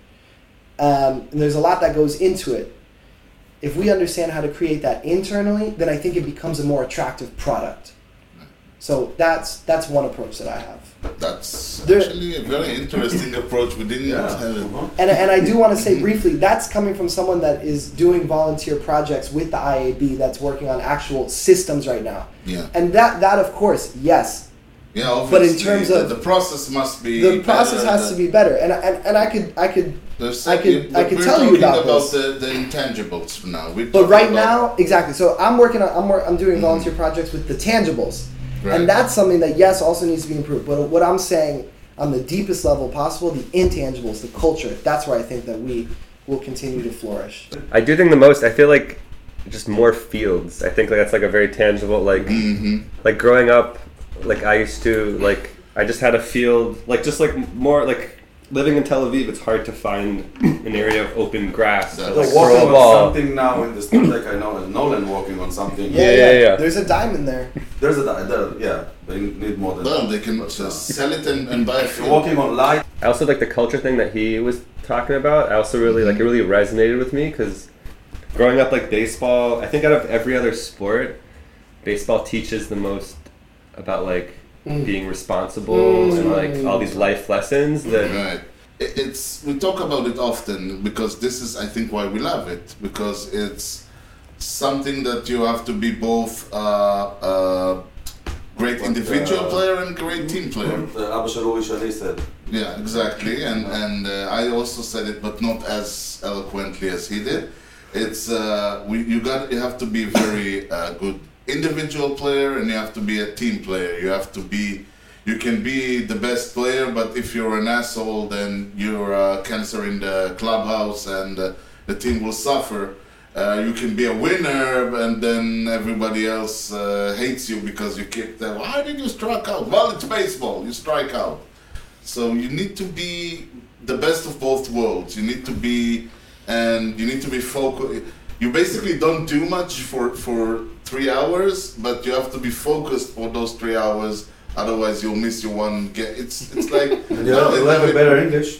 Um, and there's a lot that goes into it. If we understand how to create that internally, then I think it becomes a more attractive product. So that's that's one approach that I have. That's There- actually a very interesting approach. We didn't Yeah. have it. Uh-huh. And, and I do want to say briefly, that's coming from someone that is doing volunteer projects with the I A B that's working on actual systems right now. Yeah. And that, that of course, yes, Yeah, But in obviously, terms the, of- the process must be the process better has to than- be better. And, and, and I could I could There's I could- you- I could we're tell you talking about about this. the, the intangibles for now. We're But talking right about- now, exactly. So I'm working on, I'm, wor- I'm doing volunteer projects with the tangibles. Right. And that's something that, yes, also needs to be improved. But what I'm saying on the deepest level possible, the intangibles, the culture, that's where I think that we will continue to flourish. I do think the most, I feel like just more fields. I think like that's like a very tangible, like, Mhm. like growing up, like I used to, like, I just had a field, like just like more, like living in Tel Aviv, it's hard to find an area of open grass to That's- like Like throw walking a on ball. something now in the street, like I know Nolan walking on something. Yeah, yeah, yeah. There's a diamond there. There's a di- there, yeah. They need more than No, that. they can But, uh, just sell it and, and buy a if you're field. walking on light, I also like the culture thing that he was talking about. I also really like it really resonated with me because growing up like baseball, I think out of every other sport, baseball teaches the most about like Mm. being responsible Mm. and like all these life lessons that Right. It- It's we talk about it often because this is I think why we love it because it's something that you have to be both uh, a great But, individual uh, player and great team player. uh, אבא של אורי שני said. Yeah, exactly, and and uh, I also said it, but not as eloquently as he did. It's uh, we you got you have to be a very uh, good individual player, and you have to be a team player. You have to be, you can be the best player, but if you're an asshole, then you're a cancer in the clubhouse, and uh, the team will suffer. Uh, you can be a winner, and then everybody else uh, hates you because you kicked them. Why did you strike out? Well, it's baseball. You strike out. So you need to be the best of both worlds. You need to be, and you need to be focused. You basically don't do much for, for three hours, but you have to be focused for those three hours. Otherwise, you'll miss your one game. It's it's like And you have, you have a better English.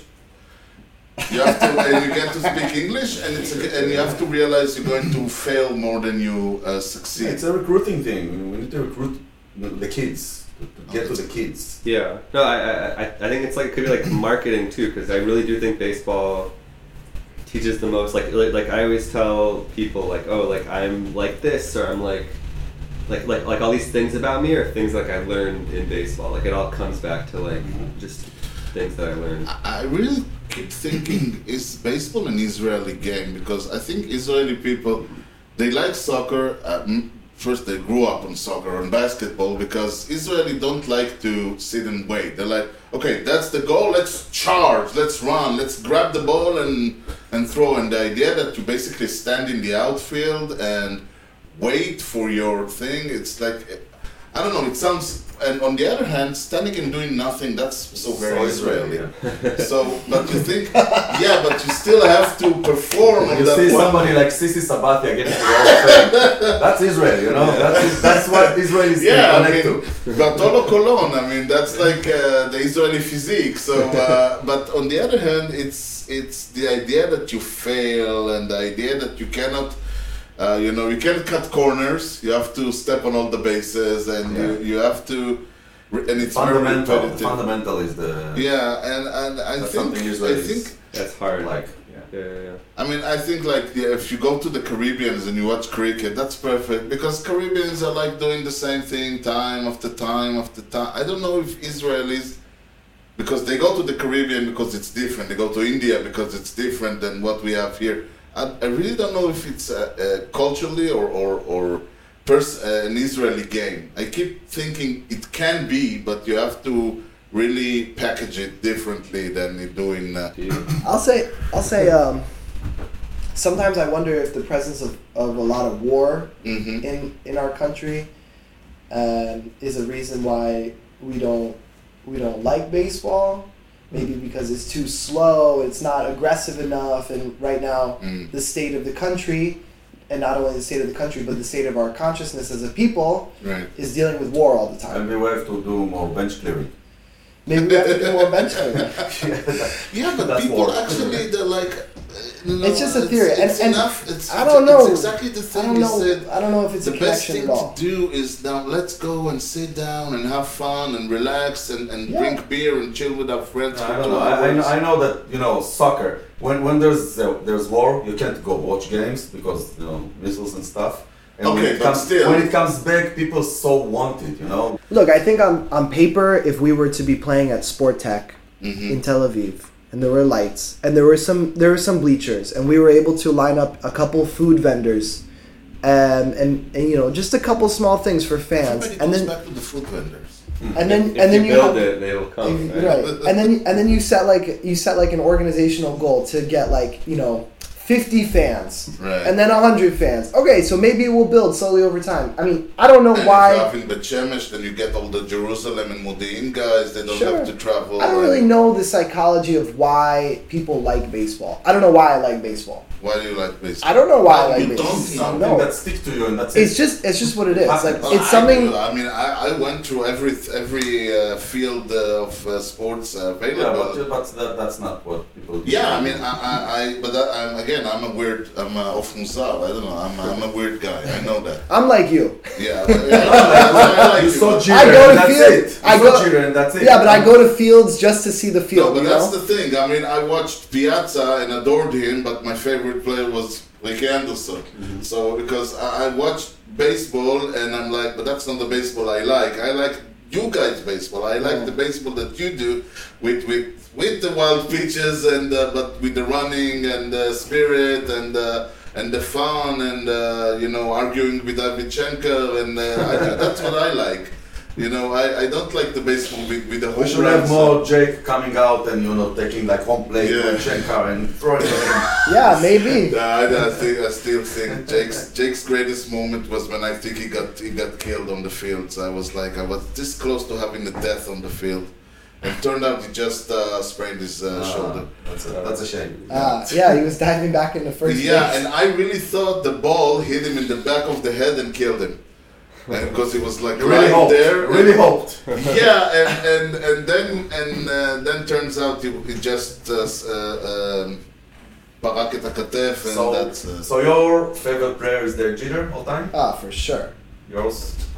you have to and you get to speak English, and it's a, and you have to realize you're going to fail more than you uh, succeed. It's a recruiting thing. We need to recruit the kids. To to get to the kids. yeah. No, I I I I think it's like it could be like marketing too because I really do think baseball teaches the most. Like like like I always tell people like oh like I'm like this or I'm like. Like, like like all these things about me are things like I learned in baseball. Like it all comes back to like just things that I learned. I I really keep thinking is baseball an Israeli game because I think Israeli people they like soccer. Uh, m- first, they grew up on soccer and basketball because Israeli don't like to sit and wait. They're like, okay, that's the goal. Let's charge. Let's run. Let's grab the ball and and throw. And the idea that you basically stand in the outfield and wait for your thing. It's like I don't know, it sounds, and on the other hand, standing and doing nothing, that's so very So Israeli. Israeli, So, but you think, yeah, but you still have to perform on You that see one. somebody like Sisi Sabathia getting to the Hall of Fame. That's Israel, you know? That's, that's what Israelis Yeah, I connect mean, to. Bartolo Colon, I mean, that's like uh, the Israeli physique. So, uh, but on the other hand, it's it's the idea that you fail and the idea that you cannot, uh, you know, you can't cut corners. You have to step on all the bases, and Yeah. you, you have to, and it's very Fundamental, repetitive. fundamental is the... Yeah, and and I That's think something I Israelis think. That's hard. like. Yeah, yeah, yeah. I mean, I think like yeah, if you go to the Caribbeans and you watch cricket, that's perfect because Caribbeans are like doing the same thing time after time after time. I don't know if Israelis, because they go to the Caribbean because it's different. They go to India because it's different than what we have here. I, I really don't know if it's uh, uh, culturally or or or pers- uh, an Israeli game. I keep thinking it can be, but you have to really package it differently than you do in. Uh, I'll say, I'll say, um, sometimes I wonder if the presence of, of a lot of war mhm. in, in our country um, is a reason why we don't we don't like baseball. Maybe because it's too slow, it's not aggressive enough, and right now Mm. the state of the country, and not only the state of the country, but the state of our consciousness as a people Right. is dealing with war all the time. Maybe we have to do more bench clearing. Maybe we have to do more bench clearing. Yeah, but That's people war. actually, they're like, uh, you know, It's just a theory, It's, and- it's and enough. It's, I don't it's, know. It's exactly the I thing don't you know. said. I don't know if it's The a best connection thing at all. to do is now let's go and sit down and have fun and relax and, and Yeah. drink beer and chill with our friends I for don't two know. I, I, hours. know, I know that you know soccer. When when there's uh, there's war, you can't go watch games because you know missiles and stuff. And when Okay, it but comes, still- when it comes back, people so want it. You know. Look, I think on, on paper, if we were to be playing at Sport Tech Mhm. in Tel Aviv, and there were lights, and there were some there were some bleachers, and we were able to line up a couple food vendors, um, and, and you know just a couple small things for fans, Everybody and goes then back to the food vendors. and then If and then you you build have, it, they will come. you- Right? right, and then and then you set like you set like an organizational goal to get like you know fifty fans, Right. and then one hundred fans. Okay, so maybe it will build slowly over time. I mean, I don't know And why. if you have in Bet Shemesh, then you get all the Jerusalem and Modi'in guys. They don't Sure. have to travel. I don't really know the psychology of why people like baseball. I don't know why I like baseball. Why do you like baseball? I don't know why I Oh, like you baseball. don't know. Something No. that sticks to you, and that's It's it. just it's just what it is. Like Well, it's I something. do. I mean, I, I went through every every uh, field uh, of uh, sports uh, Yeah, available. but, but that, that's not what people do. Yeah, I mean, I, I, I but that, I'm, again, I'm a weird, I'm a off musar. I don't know, I'm, a, I'm a weird guy. I know that. I'm like you. Yeah, but, yeah that's why I like You you, saw but- Jeter, I go to and that's field- it. You I saw go- Jeter, and that's it. Yeah, but I go to fields just to see the No, field. but you that's know. the thing. I mean, I watched Piazza and adored him, but my favorite player was Ricky Anderson. Mm-hmm. So because I, I watched baseball and I'm like, but that's not the baseball I like. I like you guys' baseball. I like Yeah. the baseball that you do with with with the wild pitches and uh, but with the running and the spirit and. Uh, and the fun and uh, you know arguing with Avichenko and uh, I, that's what I like. You know, I, I don't like the baseball with, with the We home should have runs. more Jake coming out and you know taking like home plate Yeah. and Shankar and throwing it in. Yeah, maybe. Yeah, I, I think I still think Jake's Jake's greatest moment was when I think he got he got killed on the field. So I was like I was this close to having a death on the field, and turned out he just uh, sprained his uh, Ah, shoulder. That's a, that's a shame. Ah, yeah, he was diving back in the first. Yeah, base. and I really thought the ball hit him in the back of the head and killed him, because he was like You really right hoped. there. Really hoped. Yeah, and and and then and uh, then turns out he, he just uh, s- uh, um, פרק את הכתף, and So, that's. Uh, so your favorite player is Derek Jeter all time? Ah, for sure. Yours?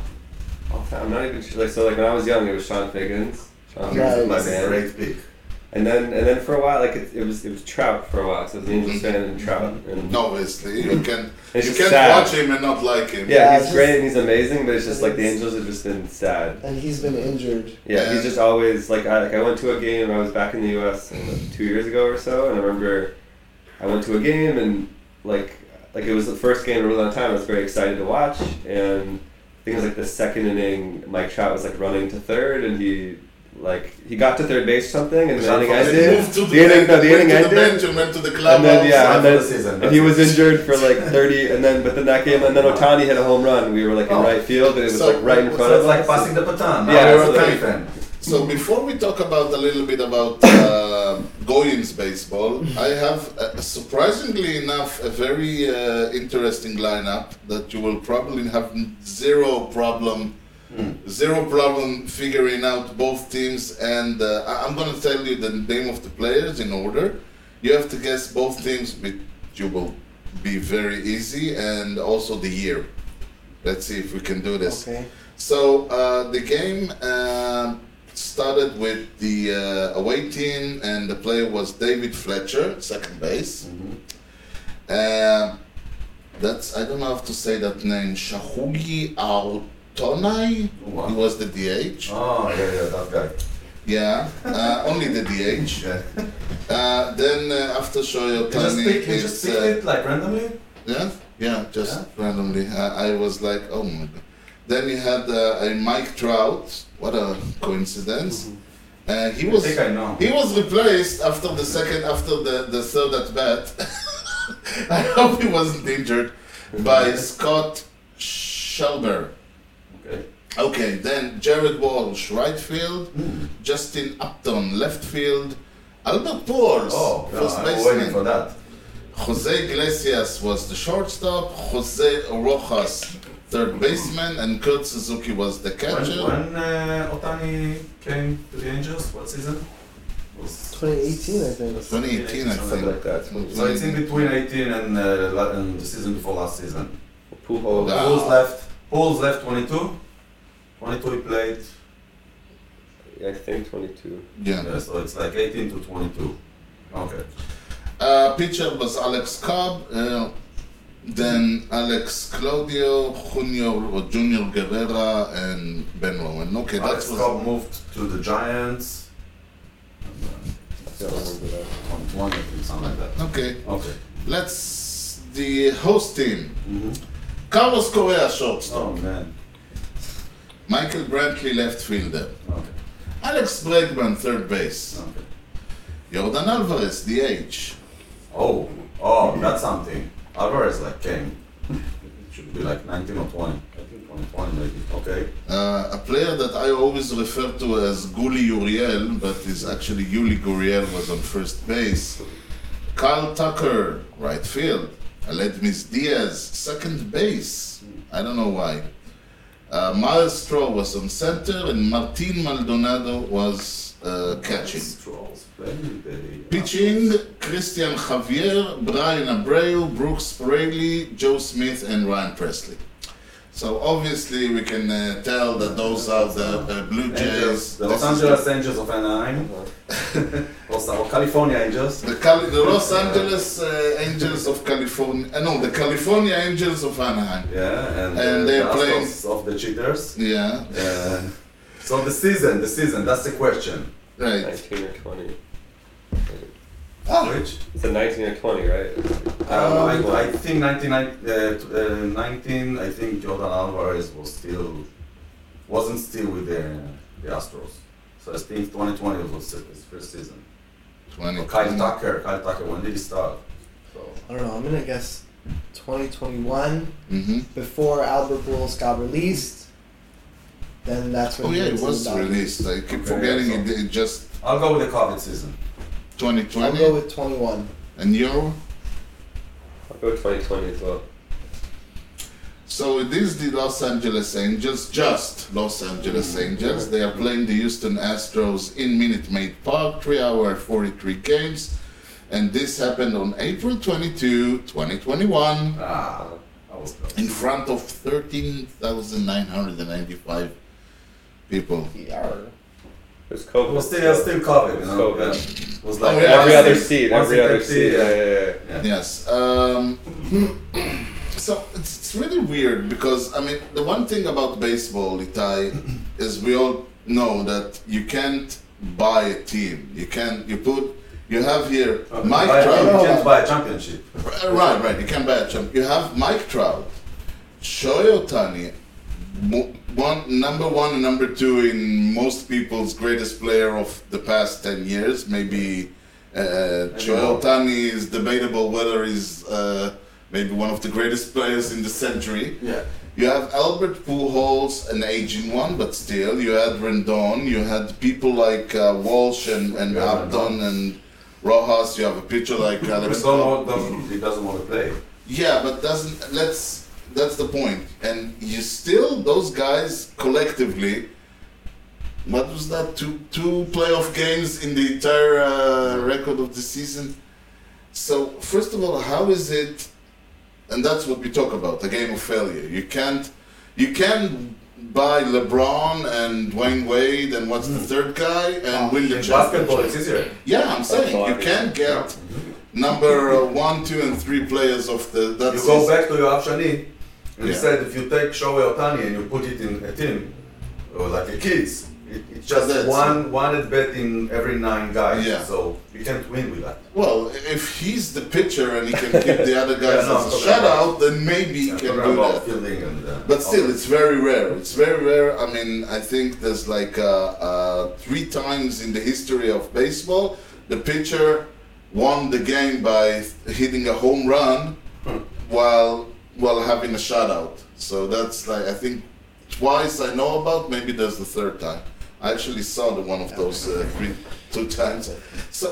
I'm not even sure. Like, so like when I was young, it was Sean Figgins. Sean Right. Figgins was my That's a man. great pick. And then and then for a while, like it, it was it was Trout for a while. So I was an Angels fan and Trout. And no, obviously you can It's you just can't sad. watch him and not like him. Yeah, Yeah, he's just- great and he's amazing, but it's just but like the it's- Angels have just been sad. And he's been injured. Yeah, Yeah. he's just always like I like I went to a game. I was back in the U S two years ago or so, and I remember I went to a game and like like it was the first game in a really long time. I was very excited to watch, and I think it was like the second inning. Mike Trout was like running to third, and he like he got to third base or something, and the Jean inning Paul He ended. moved to the, The inning, bench, no, the went inning to the ended. bench and went to the club. And then yeah, Right and for then the season, and that's he was it. injured for like thirty, and then but then that game, and then Otani hit a home run. We were like in Oh. right field, and it was So- like right in front So of it's us. like passing the baton. Yeah, Now you're a absolutely. Otani fan. So before we talk about a little bit about uh, Goyim's baseball, I have uh, surprisingly enough a very uh, interesting lineup that you will probably have zero problem, zero problem figuring out both teams. And uh, I- I'm going to tell you the name of the players in order. You have to guess both teams, which you will be very easy, and also the year. Let's see if we can do this. Okay. So uh, the game uh, started with the uh, away team, and the player was David Fletcher, second base. Uh, that's I don't know how to say that name. Shahugi Autonai. Wow. He was the D H. Oh, yeah, yeah, that guy. Yeah, uh, only the D H. Yeah. Uh, then uh, after Shohei You just Ohtani, pick, you just it's pick uh, it like randomly? yeah, yeah, just Yeah? randomly. I, I was like, oh my god. Then you had uh, a Mike Trout. What a coincidence. Uh, he I was think I know. he was replaced after the second, after the, the third at bat. I hope he wasn't injured by Scott Shelber. Okay. Okay, then Jared Walsh, right field. Justin Upton, left field. Albert Pujols, Oh, yeah, first I'm waiting baseman. for that. Jose Iglesias was the shortstop. Jose Rojas, third baseman, and Kurt Suzuki was the When, catcher. when uh, Otani came to the Angels, what season? Was twenty eighteen, I think. twenty eighteen, I Something think. like that. So it's in between eighteen and, uh, la- and the season before last season. Pujols. Yeah. Pools left. Pools left twenty-two. twenty-two he played. I think twenty-two. Yeah. Yeah, so it's like eighteen to twenty-two. Okay. Uh, pitcher was Alex Cobb. Uh, then Alex Claudio, Junior or Junior Guerrera, and Ben Rowan. Okay, Alex that was Cobb moved to the Giants. I don't remember that. twenty-one, I think, something like that. okay. Okay. Let's the host team. Mm-hmm. Carlos Correa, shortstop. Oh man. Michael Brantley, left fielder. Okay. Alex Bregman, third base. Okay. Jordan Alvarez, D H. Oh, oh, that's something. Alvarez like came. It should be like nineteen or twenty. I think twenty twenty maybe. Okay. Uh, a player that I always refer to as Guli Uriel, but is actually Yuli Gurriel, was on first base. Kyle Tucker, right field. Aledmis Diaz, second base. I don't know why. Uh, Miles Straw was on center, and Martin Maldonado was uh, catching. Strolls, very, very- Pitching, Christian Javier, Brian Abreu, Brooks Braley, Joe Smith, and Ryan Presley. So obviously we can uh, tell that those are the uh, Blue Angels, Jays. the This Los is Angeles Angels of Anaheim, or, or California Angels. The, Cali- the Los Angeles uh, Angels of California. Uh, no, the California Angels of Anaheim. Yeah, and, And uh, they're the playing- Astros of the Cheaters. Yeah, Uh, so the season, the season, that's the question. right. nineteen or twenty. Ah, Which? It's a nineteen or twenty, right? Um, Um, I, I think nineteen, uh, t- uh, nineteen, I think Jordan Alvarez was still, wasn't still with the, the Astros. So I think twenty twenty was his first season. twenty. Or Kyle Tucker, Kyle Tucker, when did he start? So, I don't know. I'm gonna guess twenty twenty-one, Mm-hmm. before Albert Pujols got released. Then that's when Oh he yeah, went it to was the Dodgers. released. I keep Okay, forgetting so- it, it just I'll go with the COVID season. twenty I'll twenty. go with twenty-one. And you're? I'll go twenty twenty as well. So it is the Los Angeles Angels, just Los Angeles Angels. They are playing the Houston Astros in Minute Maid Park, three hour forty-three games. And this happened on April twenty-second, twenty twenty-one, Ah, I was close. in front of thirteen thousand nine hundred ninety-five people. Yeah. It was It COVID. was still, still COVID, you know. COVID. Yeah. It was like Oh, yeah. Every Once other in- seat, once every in other fifty, seat. yeah. Yeah, yeah, yeah. Yeah. Yes. Um, so it's, it's really weird because, I mean, the one thing about baseball, Itai, is we all know that you can't buy a team. You can't, you put, you have here Okay, Mike buy- Trout. You can't buy a championship. Right, right. You can buy a champ. You have Mike Trout, Shohei Ohtani, mo- one number one and number two in most people's greatest player of the past ten years. Maybe uh, Shohei Ohtani is debatable whether he's uh, maybe one of the greatest players in the century. Yeah. You have Albert Pujols, an aging one, but still. You had Rendon. You had people like uh, Walsh and, and Yeah, Abdon and Rojas. You have a pitcher like Alex. Rendon doesn't, he doesn't want to play. Yeah, but doesn't let's. That's the point. And you still those guys collectively. What was that? Two two playoff games in the entire uh, record of the season. So first of all, how is it? And that's what we talk about, a game of failure. You can't, you can buy LeBron and Dwayne Wade and what's the third guy and Oh, win the In basketball, championship. it's easier. Yeah, I'm saying you can't get number uh, one, two, and three players of the. That You season. go back to Yoav Shani, and he Yeah. said if you take Shohei Ohtani and you put it in a team, or like a kids, it, it's just That's- one one at bat in every nine guys. Yeah. So you can't win with that. Well, if he's the pitcher and he can keep the other guys Yeah, no, as I'm a talking shutout, about- then maybe he I'm can talking do about that. fielding and. Uh, But still, offense. it's very rare. It's very rare. I mean, I think there's like uh, uh, three times in the history of baseball, the pitcher won the game by hitting a home run while while having a shutout. So that's like I think twice I know about. Maybe there's the third time. I actually saw the one of those uh, three two times. So.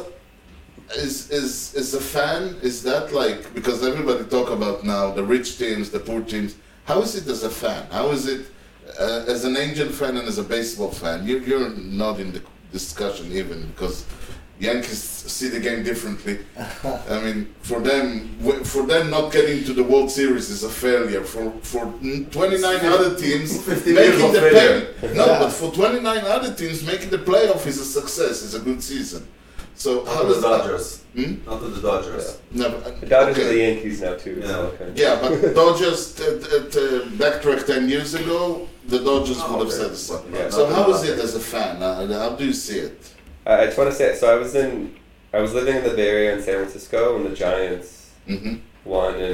Is is is a fan? Is that like because everybody talk about now the rich teams, the poor teams? How is it as a fan? How is it uh, as an Angel fan and as a baseball fan? You you're not in the discussion even because Yankees see the game differently. I mean, for them, w- for them not getting to the World Series is a failure. For for twenty-nine other teams fifteen years making of the play, failure. no, Yeah. but for twenty-nine other teams making the playoff is a success. Is a good season. So Not how to does the that? Dodgers. Hmm? Not to the Dodgers. No, The Dodgers okay. are the Yankees now too. Yeah. So okay. Yeah, but Dodgers, uh, uh, uh, backtrack ten years ago, the Dodgers Oh, would have okay. said the same. Yeah. So how is it as a fan? Uh, how do you see it? I, I just want to say, so I was in, I was living in the Bay Area in San Francisco when the Giants Mm-hmm. won in,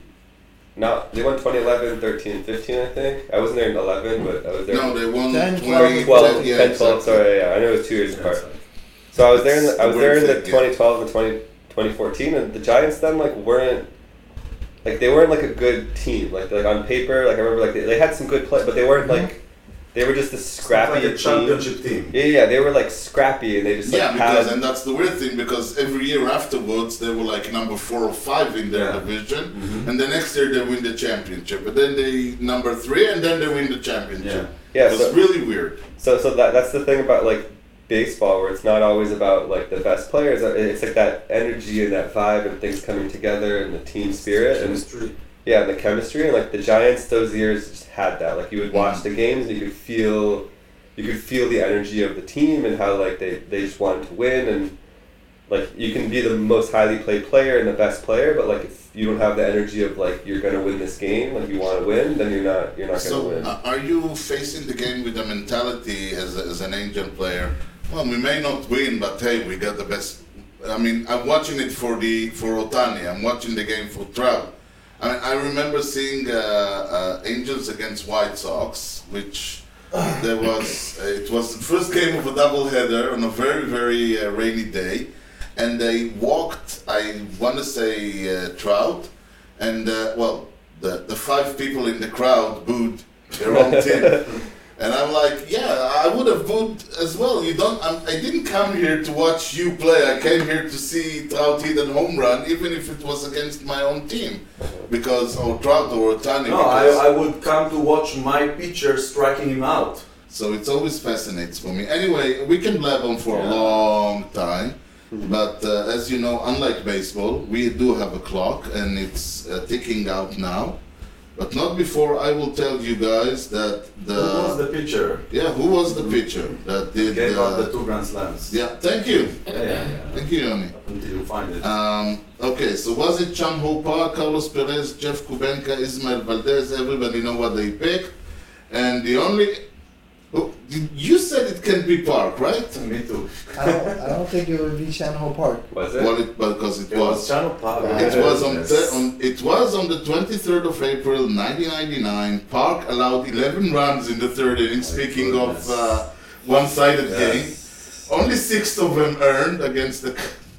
not, they won twenty eleven, thirteen, fifteen, I think. I wasn't there in eleven, but I was there. No, they won ten, twenty, twelve, yeah, ten, twelve, exactly. sorry, yeah, I know it was two years apart. So I was there in the, I was there in the twenty twelve and twenty, twenty fourteen, and the Giants then like weren't like they weren't like a good team. Like like on paper, like I remember like they, they had some good play, but they weren't like they were just a scrappy Like a team. championship team. Yeah, yeah, they were like scrappy, and they just like Yeah, had. because and that's the weird thing because every year afterwards they were like number four or five in their Yeah. division, Mhm. and the next year they win the championship, but then they number three, and then they win the championship. Yeah, It's so, really weird. so so that that's the thing about like baseball, where it's not always about like the best players. It's like that energy and that vibe and things coming together and the team spirit and Chemistry. yeah, and the chemistry. And like the Giants, those years just had that. Like you would watch Mhm. the games and you could feel, you could feel the energy of the team and how like they they just wanted to win. And like you can be the most highly played player and the best player, but like if you don't have the energy of like you're gonna win this game, like you want to win, then you're not you're not gonna So, win. uh, are you facing the game with the mentality as, a, as an Angel player? Well, we may not win, but hey, we got the best. I mean, I'm watching it for the for Otani. I'm watching the game for Trout. I mean, I remember seeing uh, uh, Angels against White Sox, which there was. Uh, it was the first game of a doubleheader on a very very uh, rainy day, and they walked. I want to say uh, Trout, and uh, well, the the five people in the crowd booed their own team. And I'm like, yeah, I would have booed as well. You don't. I'm, I didn't come here to watch you play. I came here to see Trout hit a home run, even if it was against my own team, because or Trout or Otani. No, because, I, I would come to watch my pitcher striking him out. So it's always fascinates for me. Anyway, we can blab on for a long time, but uh, as you know, unlike baseball, we do have a clock and it's uh, ticking out now. But not before I will tell you guys that the, Who was the pitcher? yeah who was the pitcher that did Gave uh, up the two Grand Slams. yeah thank you Yeah, yeah, yeah. thank you Yoni. Until you find it. Um, okay, so was it Chan Ho Park, Carlos Perez, Jeff Kubenka, Ismael Valdez? Everybody know what they picked, and the only who you said it can be park, right? Me too. I don't, I don't think it would be Shanho Park. Was it? Well, it, because it It was was. Channel Park. It was on, th- on it was on the twenty-third of April, nineteen ninety-nine. Park allowed eleven runs in the third inning. Speaking of uh, one-sided Yes. game, only six of them earned against the.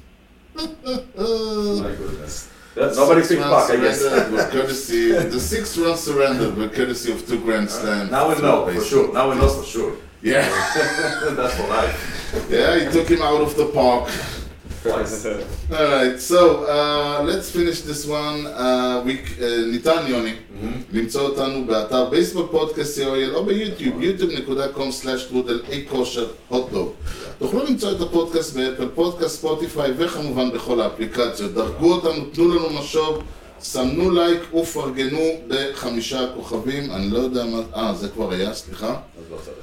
My goodness. That's nobody Six picked runs Park, I guess. surrendered were courtesy. The six runs surrendered were courtesy of two grand slams. Now we know for sure. Now we know for sure. Yeah, That's for life. yeah. He took him out of the park. Twice. Alright, so uh, let's finish this one. Uh, we, uh, ניתן יוני, למצוא אותנו באתר בייסבול פודקאסט סי או אל או ביוטיוב, יוטיוב דוט קום סלאש טרודל אי כושר הוטדוג. תוכלו למצוא את הפודקאסט באפל פודקאסט, ספוטיפיי וכמובן בכל האפליקציות. דרגו אותנו, תנו לנו משוב, סמנו לייק ופרגנו בחמישה כוכבים. אני לא יודע מה... אה, זה כבר היה, סליחה. אז לא צריך.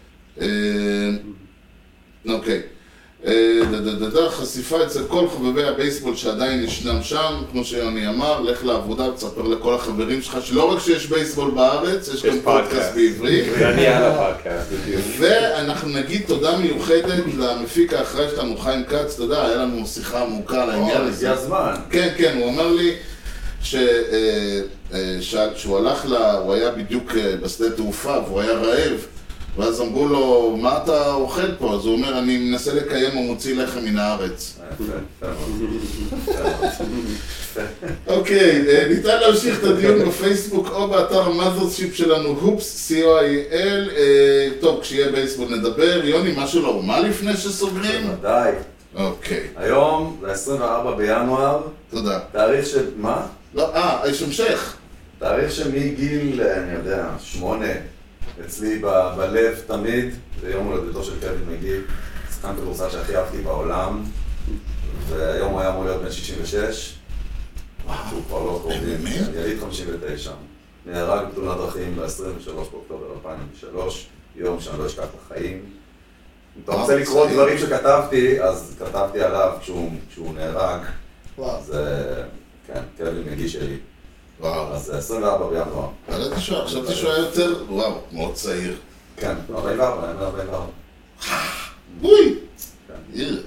אה, אוקיי. דדדדה, חשיפה אצל כל חובבי הבייסבול שעדיין ישנם שם, כמו שיוני אמר, לך לעבודה ותספר לכל החברים שלך שלא רק שיש בייסבול בארץ, יש גם פודקאסט בעברית. ואני על הפודקאסט, בדיוק. ואנחנו נגיד תודה מיוחדת למפיק האחראי שלנו, חיים כץ, תודה, היה לנו שיחה עמוקה על העניין או, הזה. הגיע הזמן. כן, כן, הוא אומר לי ש- אה, אה, ש- שהוא הלך ל... הוא היה בדיוק אה, בשדה תעופה והוא היה רעב, ואז אמרו לו, מה אתה אוכל פה? אז הוא אומר, אני מנסה לקיים ומוציא לחם מן הארץ. יפה, יפה מאוד. אוקיי, אה, ניתן להמשיך את הדיון בפייסבוק או באתר המאזרשיפ שלנו, הופס, סי או איי אל. אה, טוב, כשיהיה בייסבול נדבר. יוני, משהו לא מה לפני שסוגרים? ודאי. אוקיי, היום זה עשרים וארבעה בינואר, תודה. תאריך של... מה? לא, אה, יש המשך. תאריך שמגיל, אני יודע, שמונה, אצלי ב- בלב תמיד, זה יום הולדתו של קווין מגיל, שחקן כדורסל שהכי אהבתי בעולם, והיום הוא היה אמור להיות בן שישים ושש, הוא כבר לא קוראים, באמת? יליד חמישים ותשע, נהרג בתאונת דרכים ב-עשרים ושלושה באוקטובר אלפיים ושלוש, יום שאני לא אשכח בחיים. אם אתה רוצה לקרוא דברים שכתבתי, אז כתבתי עליו כשהוא, כשהוא נהרג, וואו. אז כן, קווין מגיל שלי. וואו. אז זה עשרים וארבעה בינואר. ידעתי שהוא, חשבתי שהוא היה יותר, וואו, מאוד צעיר. כן, ארבעים וארבע, אני אומר ארבעים וארבע. אוי! כן. יאללה.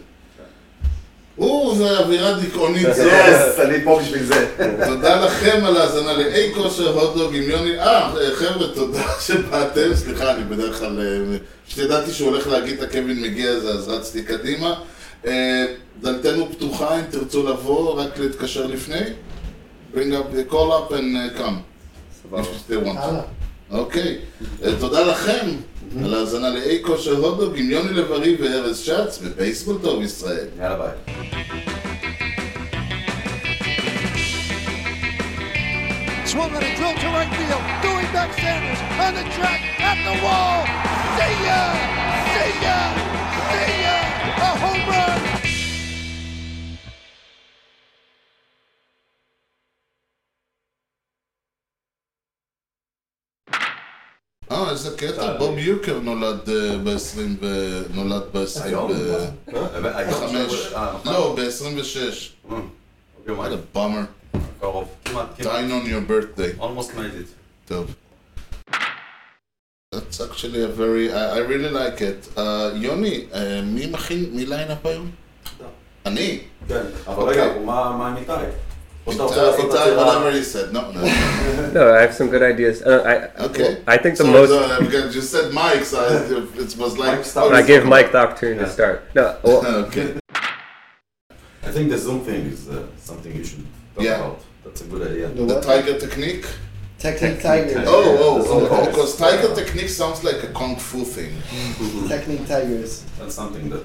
או, זה אווירה דיכאונית זו. יס, אני פה בשביל זה. תודה לכם על ההאזנה לאי כושר הוטדוג עם יוני. אה, חבר'ה, תודה שבאתם. סליחה, אני בדרך כלל... אה, שתדעתי שהוא הולך להגיד את הקווין מגיע הזה, אז רצתי קדימה. אה, דלתנו פתוחה, אם תרצו לבוא, רק להתקשר לפני. bring up, call up and uh, come. if you still want to. הלאה. אוקיי, אה, תודה לכם על ההאזנה לאי כושר הוטדוג עם יוני לב-ארי וארז שץ בבייסבול טוב ישראל. יאללה ביי. Swung on a drill to right field. Doing back Sanders on the track at the wall. See ya! See ya! See ya! A home run! אה, איזה קטע, בוב יוקר נולד ב-עשרים ו... נולד ב-עשרים היום? ו... היום? אה, לא, ב-עשרים ושש. אוקיי, מה? What a bummer. קרוב. כמעט, כמעט. Dine on your birthday. Almost made it. טוב. That's actually a very... I, I really like it. Uh, יוני, uh, מי מכין, מי ליינאפ היום? אני. כן, אבל רגע, מה מה עם איתי? או שאתה רוצה לעשות את איתי, הצירה? whatever he said. No, no. No, I have some good ideas. Uh, I, Okay. I think the So, most... so, because you said Mike, so I- it was like... Mike started. I gave Mike the opportunity to start. No, well, Okay. I think the Zoom thing is uh, something you should talk Yeah. about. That's a good idea. The The what? tiger technique? Technique Tigers. Oh, oh, The Zoom oh, calls. because tiger technique sounds like a kung fu thing. Technique Tigers. That's something that